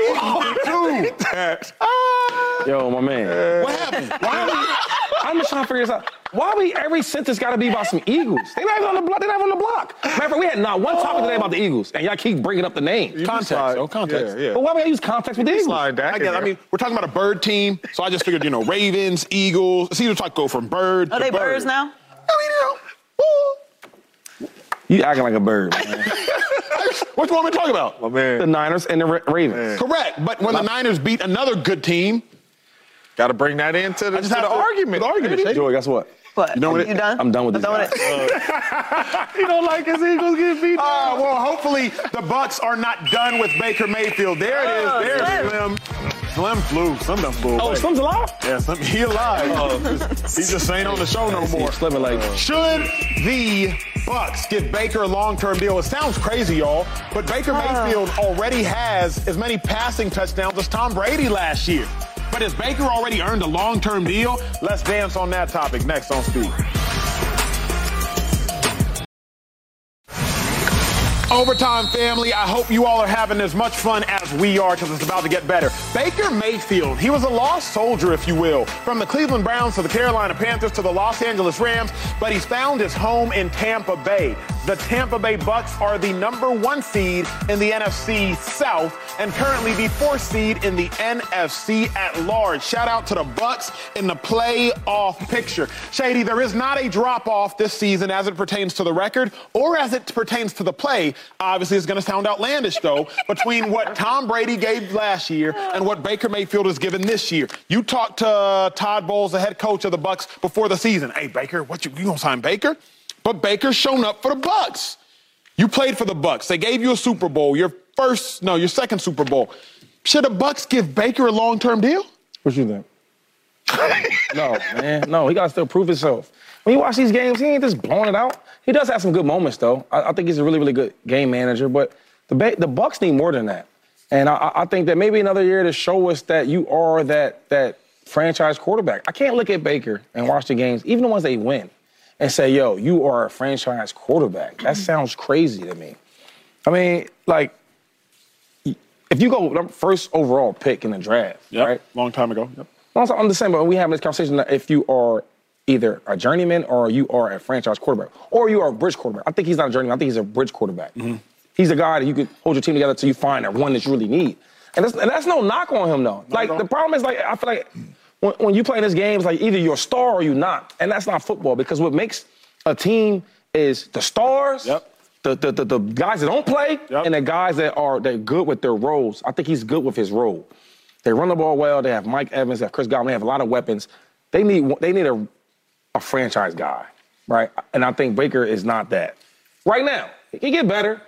the Eagles too. Ah, Yo, my man. what happened? Why are we- I'm just trying to figure this out. Why we every sentence got to be about some Eagles? They not even on the block. They not even on the block. Matter of fact, we had not one topic today about the Eagles, and y'all keep bringing up the name. Context, slide- oh, context. Yeah, yeah. But why we gotta use context with the Eagles? Slide that I in guess. I there. mean, we're talking about a bird team, so I just figured, you know, Ravens, Eagles. It's either like go from bird Are to they bird. birds now? I mean, you know, woo. You acting like a bird, man. What you want me to talk about? My man. The Niners and the Ra- Ravens. Correct, but when the Niners beat another good team, Got to bring that into the, I just to have the to- argument. the argument, Shady. Joey, guess what? What? know what you it- done? I'm done with I'm this done with guy. it. You don't like his Eagles get beat Uh, well, hopefully the Bucks are not done with Baker Mayfield. There it is. Oh, There's Slim. Slim. Slim flew. Slim done flew Oh, away. Slim's alive? Yeah, Slim, he alive. He just ain't on the show no more. Slim is like, Should the Bucks give Baker a long-term deal? It sounds crazy, y'all, but Baker Mayfield already has as many passing touchdowns as Tom Brady last year. But has Baker already earned a long-term deal? Let's dance on that topic next on Speed. Overtime family, I hope you all are having as much fun as we are because it's about to get better. Baker Mayfield, he was a lost soldier, if you will, from the Cleveland Browns to the Carolina Panthers to the Los Angeles Rams, but he's found his home in Tampa Bay. The Tampa Bay Bucks are the number one seed in the N F C South and currently the fourth seed in the N F C at large. Shout out to the Bucks in the playoff picture. Shady, there is not a drop-off this season as it pertains to the record or as it pertains to the play. Obviously, it's going to sound outlandish, though, between what Tom Brady gave last year and what Baker Mayfield has given this year. You talked to Todd Bowles, the head coach of the Bucks, before the season. Hey, Baker, what you, you gonna sign Baker? But Baker's shown up for the Bucks. You played for the Bucks. They gave you a Super Bowl, your first, no, your second Super Bowl. Should the Bucks give Baker a long-term deal? what you think? No, man. No, he got to still prove himself. When you watch these games, he ain't just blowing it out. He does have some good moments, though. I, I think he's a really, really good game manager. But the ba- the Bucks need more than that. And I, I think that maybe another year to show us that you are that that franchise quarterback. I can't look at Baker and watch the games, even the ones they win, and say, yo, you are a franchise quarterback. That sounds crazy to me. I mean, like, if you go first overall pick in the draft, yep. right? Long time ago. Yep. I'm the same, but we have this conversation that if you are either a journeyman or you are a franchise quarterback, or you are a bridge quarterback. I think he's not a journeyman. I think he's a bridge quarterback. Mm-hmm. He's a guy that you could hold your team together until you find that one that you really need. And that's, and that's no knock on him, though. Like, the problem is, like, I feel like when, when you play in this game, it's like either you're a star or you're not. And that's not football, because what makes a team is the stars, yep. the, the, the, the guys that don't play, yep. and the guys that are they're good with their roles. I think he's good with his role. They run the ball well. They have Mike Evans, they have Chris Godwin. They have a lot of weapons. They need they need a, a franchise guy, right? And I think Baker is not that. Right now, he can get better.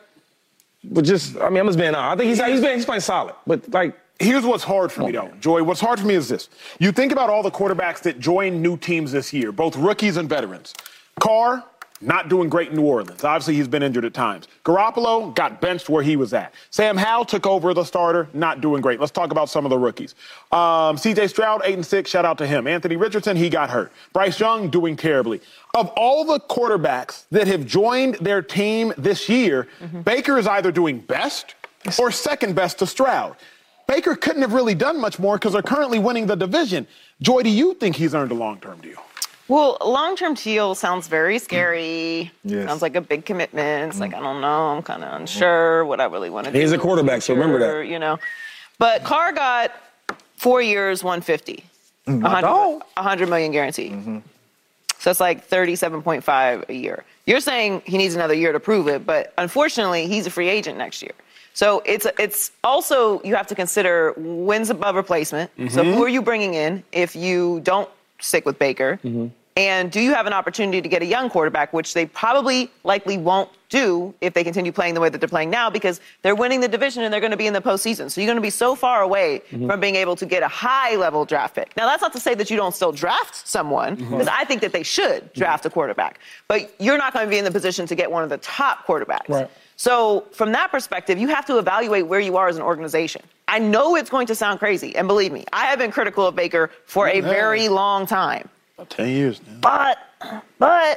But just, I mean, I'm just being honest. I think he's, he's, been, he's playing solid. But, like, here's what's hard for me, though, Joy. What's hard for me is this. You think about all the quarterbacks that joined new teams this year, both rookies and veterans. Carr, not doing great in New Orleans. Obviously, he's been injured at times. Garoppolo got benched where he was at. Sam Howell took over the starter, not doing great. Let's talk about some of the rookies. Um, C J Stroud, eight and six, shout out to him. Anthony Richardson, he got hurt. Bryce Young, doing terribly. Of all the quarterbacks that have joined their team this year, mm-hmm. Baker is either doing best or second best to Stroud. Baker couldn't have really done much more because they're currently winning the division. Joy, do you think he's earned a long-term deal? Well, a long-term deal sounds very scary. Yes. Sounds like a big commitment. It's mm. like, I don't know. I'm kind of unsure what I really want to do. He's a quarterback, so remember that. You know. But Carr got four years, one hundred fifty. Mm-hmm. one hundred million guaranteed. Mm-hmm. So it's like thirty-seven point five a year. You're saying he needs another year to prove it, but unfortunately, he's a free agent next year. So it's it's also, you have to consider wins above replacement. Mm-hmm. So who are you bringing in if you don't stick with Baker? Mm-hmm. And do you have an opportunity to get a young quarterback, which they probably likely won't do if they continue playing the way that they're playing now, because they're winning the division and they're going to be in the postseason. So you're going to be so far away mm-hmm. from being able to get a high-level draft pick. Now, that's not to say that you don't still draft someone, because mm-hmm. I think that they should draft a quarterback. But you're not going to be in the position to get one of the top quarterbacks. Right. So from that perspective, you have to evaluate where you are as an organization. I know it's going to sound crazy, and believe me, I have been critical of Baker for a very long time. About ten years now. But, but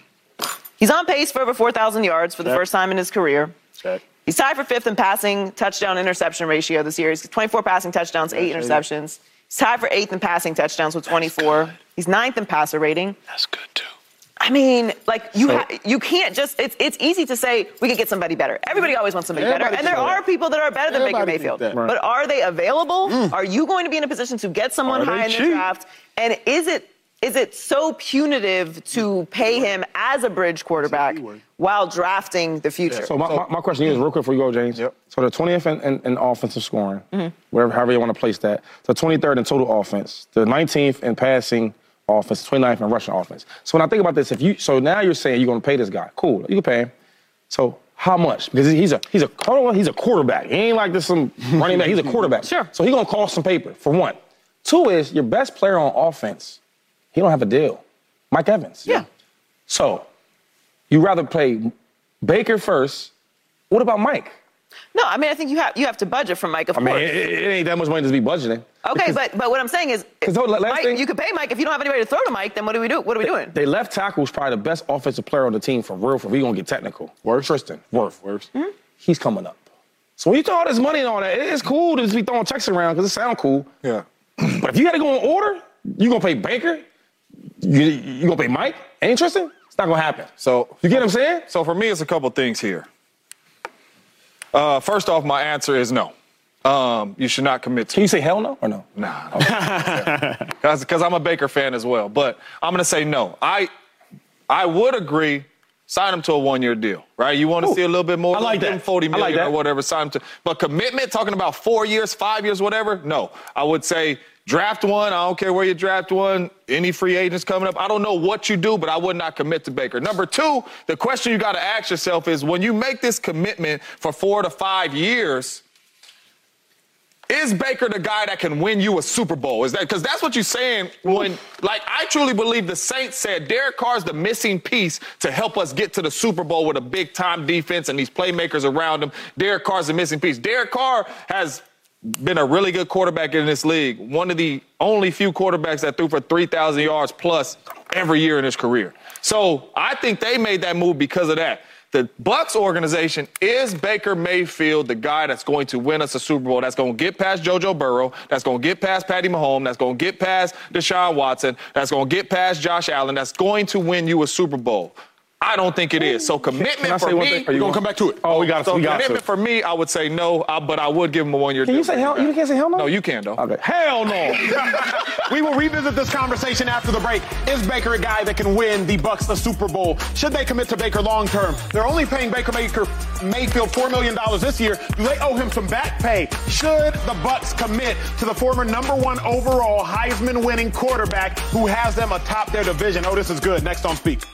he's on pace for over four thousand yards for the Check. first time in his career. Check. He's tied for fifth in passing touchdown interception ratio this year. He's twenty-four passing touchdowns, eight yeah, interceptions. He's tied for eighth in passing touchdowns with twenty-four. He's ninth in passer rating. That's good, too. I mean, like, you so, ha- you can't just, it's it's easy to say we could get somebody better. Everybody always wants somebody better. And there are that. people that are better than Baker Mayfield. Right. But are they available? Mm. Are you going to be in a position to get someone are high in the cheap? draft? And is it is it so punitive to pay him as a bridge quarterback while drafting the future? Yeah. So my, my, my question is, real quick before you go, James. Yep. So the twentieth in, in, in offensive scoring, mm-hmm. wherever, however you want to place that. The twenty-third in total offense. The nineteenth in passing offense, twenty-ninth in rushing offense. So when I think about this, if you so now you're saying you're going to pay this guy. Cool, you can pay him. So how much? Because he's a he's a he's a quarterback. He ain't like this some running back. He's a quarterback. Sure. So he's going to cost some paper, for one. Two is your best player on offense, he don't have a deal. Mike Evans. Yeah. So you rather play Baker first. What about Mike? No, I mean, I think you have you have to budget for Mike, of I course. I mean, it, it ain't that much money to be budgeting. Okay, but but what I'm saying is, Mike, thing, you could pay Mike. If you don't have anybody to throw to Mike, then what do we do? What are we doing? They left tackle's probably the best offensive player on the team for real. For we gonna get technical. Worth Tristan. Worth. Worth. Mm-hmm. He's coming up. So when you throw all this money and all that, it's cool to just be throwing checks around because it sounds cool. Yeah. But if you got to go in order, you gonna pay Baker? You, you gonna pay Mike? Ain't Tristan? It's not gonna happen. So you get what I'm saying? So for me, it's a couple things here. Uh, first off, my answer is no. Um, you should not commit to. Can you say hell no or no? Nah. Because okay. I'm a Baker fan as well. But I'm going to say no. I I would agree, sign him to a one-year deal, right? You want to see a little bit more I like than that. forty million I like that. or whatever, sign him to. But commitment, talking about four years, five years, whatever, no. I would say draft one. I don't care where you draft one. Any free agents coming up. I don't know what you do, but I would not commit to Baker. Number two, the question you got to ask yourself is when you make this commitment for four to five years, is Baker the guy that can win you a Super Bowl? Is that because that's what you're saying when, like, I truly believe the Saints said Derek Carr's the missing piece to help us get to the Super Bowl with a big-time defense and these playmakers around him. Derek Carr's the missing piece. Derek Carr has been a really good quarterback in this league. One of the only few quarterbacks that threw for three thousand yards plus every year in his career. So I think they made that move because of that. The Bucs organization is Baker Mayfield, the guy that's going to win us a Super Bowl, that's going to get past JoJo Burrow, that's going to get past Patty Mahomes, that's going to get past Deshaun Watson, that's going to get past Josh Allen, that's going to win you a Super Bowl. I don't think it is. So commitment for me. We're going to come back to it. Oh, we got to. So we got commitment to. for me, I would say no, uh, but I would give him a one-year deal. Can you say hell? You can't say hell no? No, you can, though. Okay. Hell no. We will revisit this conversation after the break. Is Baker a guy that can win the Bucs the Super Bowl? Should they commit to Baker long term? They're only paying Baker Maker Mayfield four million dollars this year. Do they owe him some back pay? Should the Bucs commit to the former number one overall Heisman winning quarterback who has them atop their division? Oh, this is good. Next on Speak.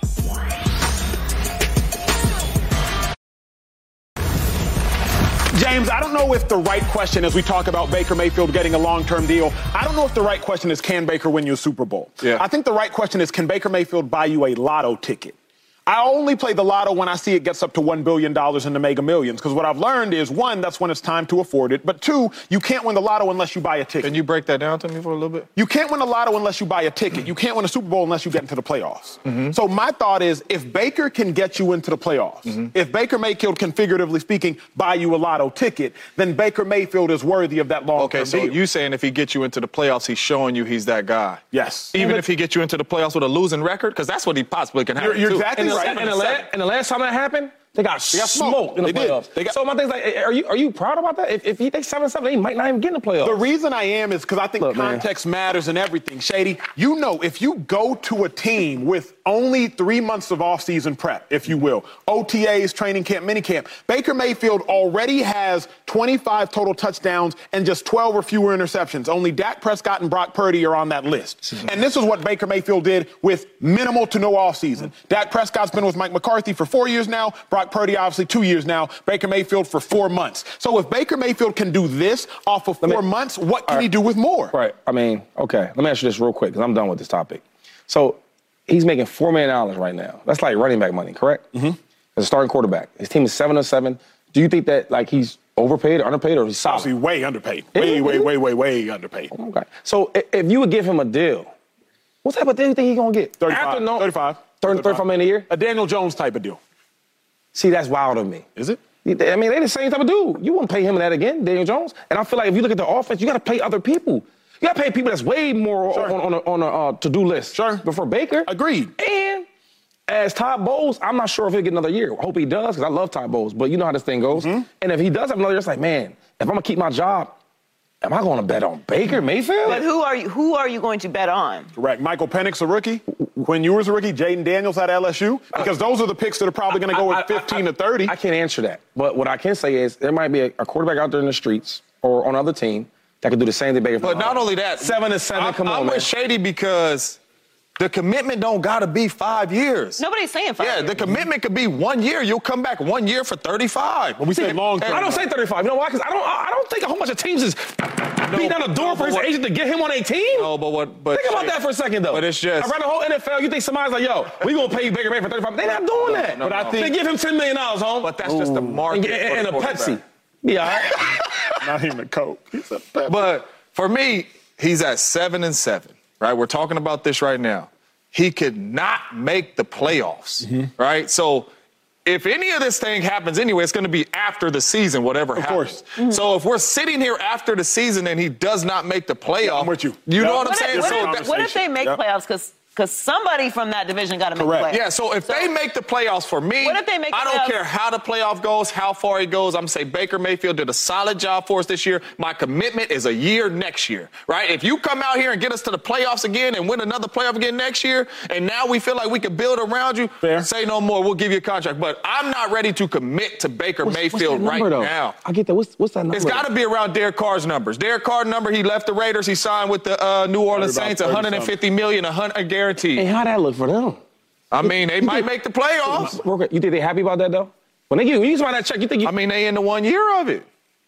James, I don't know if the right question as we talk about Baker Mayfield getting a long-term deal, I don't know if the right question is can Baker win you a Super Bowl? Yeah. I think the right question is can Baker Mayfield buy you a lotto ticket? I only play the lotto when I see it gets up to one billion dollars in the Mega Millions, because what I've learned is, one, that's when it's time to afford it, but two, you can't win the lotto unless you buy a ticket. Can you break that down to me for a little bit? You can't win a lotto unless you buy a ticket. You can't win a Super Bowl unless you get into the playoffs. Mm-hmm. So my thought is, if Baker can get you into the playoffs, mm-hmm. if Baker Mayfield can, figuratively speaking, buy you a lotto ticket, then Baker Mayfield is worthy of that long-term Okay, so deal. you saying if he gets you into the playoffs, he's showing you he's that guy? Yes. Even but, if he gets you into the playoffs with a losing record? Because that's what he possibly can have. You're, you're too. exactly And the, right. and, the last, and the last time that happened, they got, They got smoked, smoked. in the They did. playoffs. They got- so my thing's like, are you are you proud about that? If, if he, they seven and seven, they might not even get in the playoffs. The reason I am is because I think Look, context matters and everything. Shady, you know, if you go to a team with only three months of offseason prep, if you will, O T As, training camp, minicamp, Baker Mayfield already has twenty-five total touchdowns and just twelve or fewer interceptions. Only Dak Prescott and Brock Purdy are on that list. And this is what Baker Mayfield did with minimal to no offseason. Dak Prescott's been with Mike McCarthy for four years now. Brock Purdy, obviously, two years now. Baker Mayfield for four months. So if Baker Mayfield can do this off of four me, months, what can right. he do with more? Right. I mean, okay. Let me ask you this real quick because I'm done with this topic. So he's making four million dollars right now. That's like running back money, correct? Mm-hmm. As a starting quarterback. His team is seven and seven. Do you think that like he's overpaid or underpaid or he's solid? Obviously, way underpaid. Way, way, way, way, way underpaid. Okay. So if, if you would give him a deal, what type of deal do you think he's going to get? thirty-five. After no, thirty-five. thirty, thirty-five million a year? A Daniel Jones type of deal. See, that's wild to me. Is it? I mean, they the same type of dude. You won't pay him that again, Daniel Jones. And I feel like if you look at the offense, you got to pay other people. You got to pay people that's way more Sure. on, on a, on a uh, to-do list. Sure. Before Baker. Agreed. And as Todd Bowles, I'm not sure if he'll get another year. I hope he does because I love Todd Bowles. But you know how this thing goes. Mm-hmm. And if he does have another year, it's like, man, if I'm going to keep my job, am I going to bet on Baker Mayfield? But who are you? Who are you going to bet on? Correct. Michael Penix, a rookie. Quinn Ewers, a rookie. Jaden Daniels at L S U. Because those are the picks that are probably going to go with fifteen to thirty. I can't answer that. But what I can say is there might be a, a quarterback out there in the streets or on another team that could do the same thing Baker. But not only that. Seven to seven, I, come I'm on, man. with Shady because the commitment don't got to be five years. Nobody's saying five. Yeah, years. the commitment could be one year. You'll come back one year for thirty-five. When we say long term. I don't say thirty-five. You know why? Because I don't. I don't think a whole bunch of teams is beating down the door no, for his what, agent to get him on a team. No, but what? But think about that for a second, though. But it's just around the whole N F L. You think somebody's like, "Yo, we gonna pay Baker Mayfield for thirty-five?" They're not doing that. no, but I no. think they give him ten million dollars, home. But that's just the market and, for and, the and a Pepsi. quarterback. Be all right. Not even a Coke. He's a Pepsi. But for me, he's at seven and seven. Right? We're talking about this right now. He could not make the playoffs, mm-hmm. right? So if any of this thing happens anyway, it's going to be after the season, whatever of happens. Course. Mm-hmm. So if we're sitting here after the season and he does not make the playoff, yeah, I'm with you. You yeah. know what, What I'm saying? if, what, so if, what if they make yep. playoffs? Because because somebody from that division got to make Correct. playoffs. Yeah, so if so, they make the playoffs for me, what if they make I don't playoffs? care how the playoff goes, how far it goes. I'm going to say Baker Mayfield did a solid job for us this year. My commitment is a year next year, right? If you come out here and get us to the playoffs again and win another playoff again next year, and now we feel like we can build around you, Fair. say no more. We'll give you a contract. But I'm not ready to commit to Baker What's, Mayfield what's that number, right though? now. I get that. What's, what's that number? It's got to be around Derek Carr's numbers. Derek Carr's number, he left the Raiders. He signed with the uh, New Orleans About Saints, one hundred fifty million dollars, one hundred guaranteed. And how that look for them? I mean, they you might think, make the playoffs. You think they happy about that, though? When they give, when you sign that check, you think you... I mean, they in the one year of it.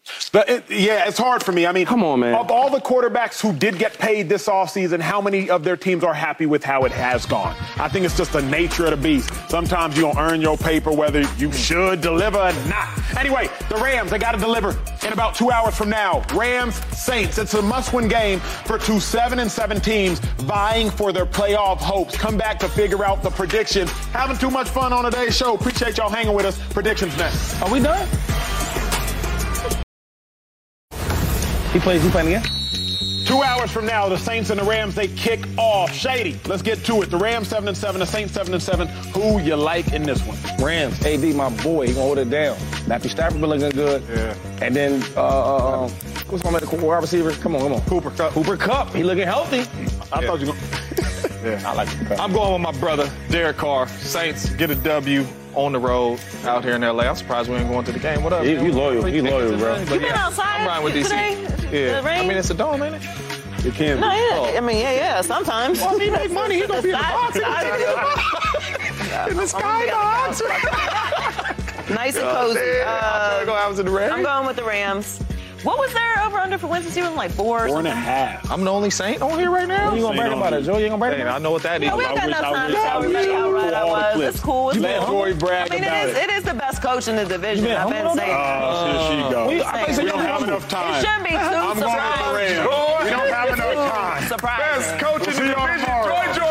But it, yeah, it's hard for me. I mean, Come on, man. Of all the quarterbacks who did get paid this offseason, how many of their teams are happy with how it has gone? I think it's just the nature of the beast. Sometimes you don't earn your paper whether you should deliver or not. Anyway, the Rams, they got to deliver in about two hours from now. Rams, Saints. It's a must-win game for two seven and seven teams vying for their playoff hopes. Come back to figure out the predictions. Having too much fun on today's show. Appreciate y'all hanging with us. Predictions next. Are we done? He plays, he playing again? Two hours from now, the Saints and the Rams, they kick off. Shady, let's get to it. The Rams seven and seven, the Saints seven and seven. Who you like in this one? Rams, A D, my boy, he gonna hold it down. Matthew Stafford been looking good. Yeah. And then, uh, uh, what's my medical wide receiver? Come on, come on. Cooper Kupp. Cooper Kupp, he looking healthy. I thought you were going Yeah. I like Cooper Kupp. I'm going with my brother, Derek Carr. Saints get a W on the road out here in L A. I'm surprised we ain't going to the game. What up? He- man? he loyal. He loyal, bro. You been outside I'm riding with D C. today? Yeah. The rain? I mean, it's a dome, ain't it? It can No, be. yeah. I mean, yeah, yeah. Sometimes. Well, he make money. He gonna be in the box. In the skybox. Nice and cozy. Uh, go out to the Rams. I'm going with the Rams. What was their over-under for wins this year? Like four or Four and a something? half. I'm the only Saint on here right now. You gonna brag about it, Joe? You gonna brag Hey, about I it? know what that is. No, we don't got wish- enough I time wish- to I tell wish everybody I how would right pull I all the was. clips. It's cool. It's You let cool. Joy brag I mean, about it is, it. it is the best coach in the division. been I've been humble saying Oh, that. here she goes. We- I thought you said We you don't been have humble. enough It time. shouldn't be too I'm going with the surprising. Rams. We don't have enough time. Surprising. Best coach in We'll the see y'all division. tomorrow. Joy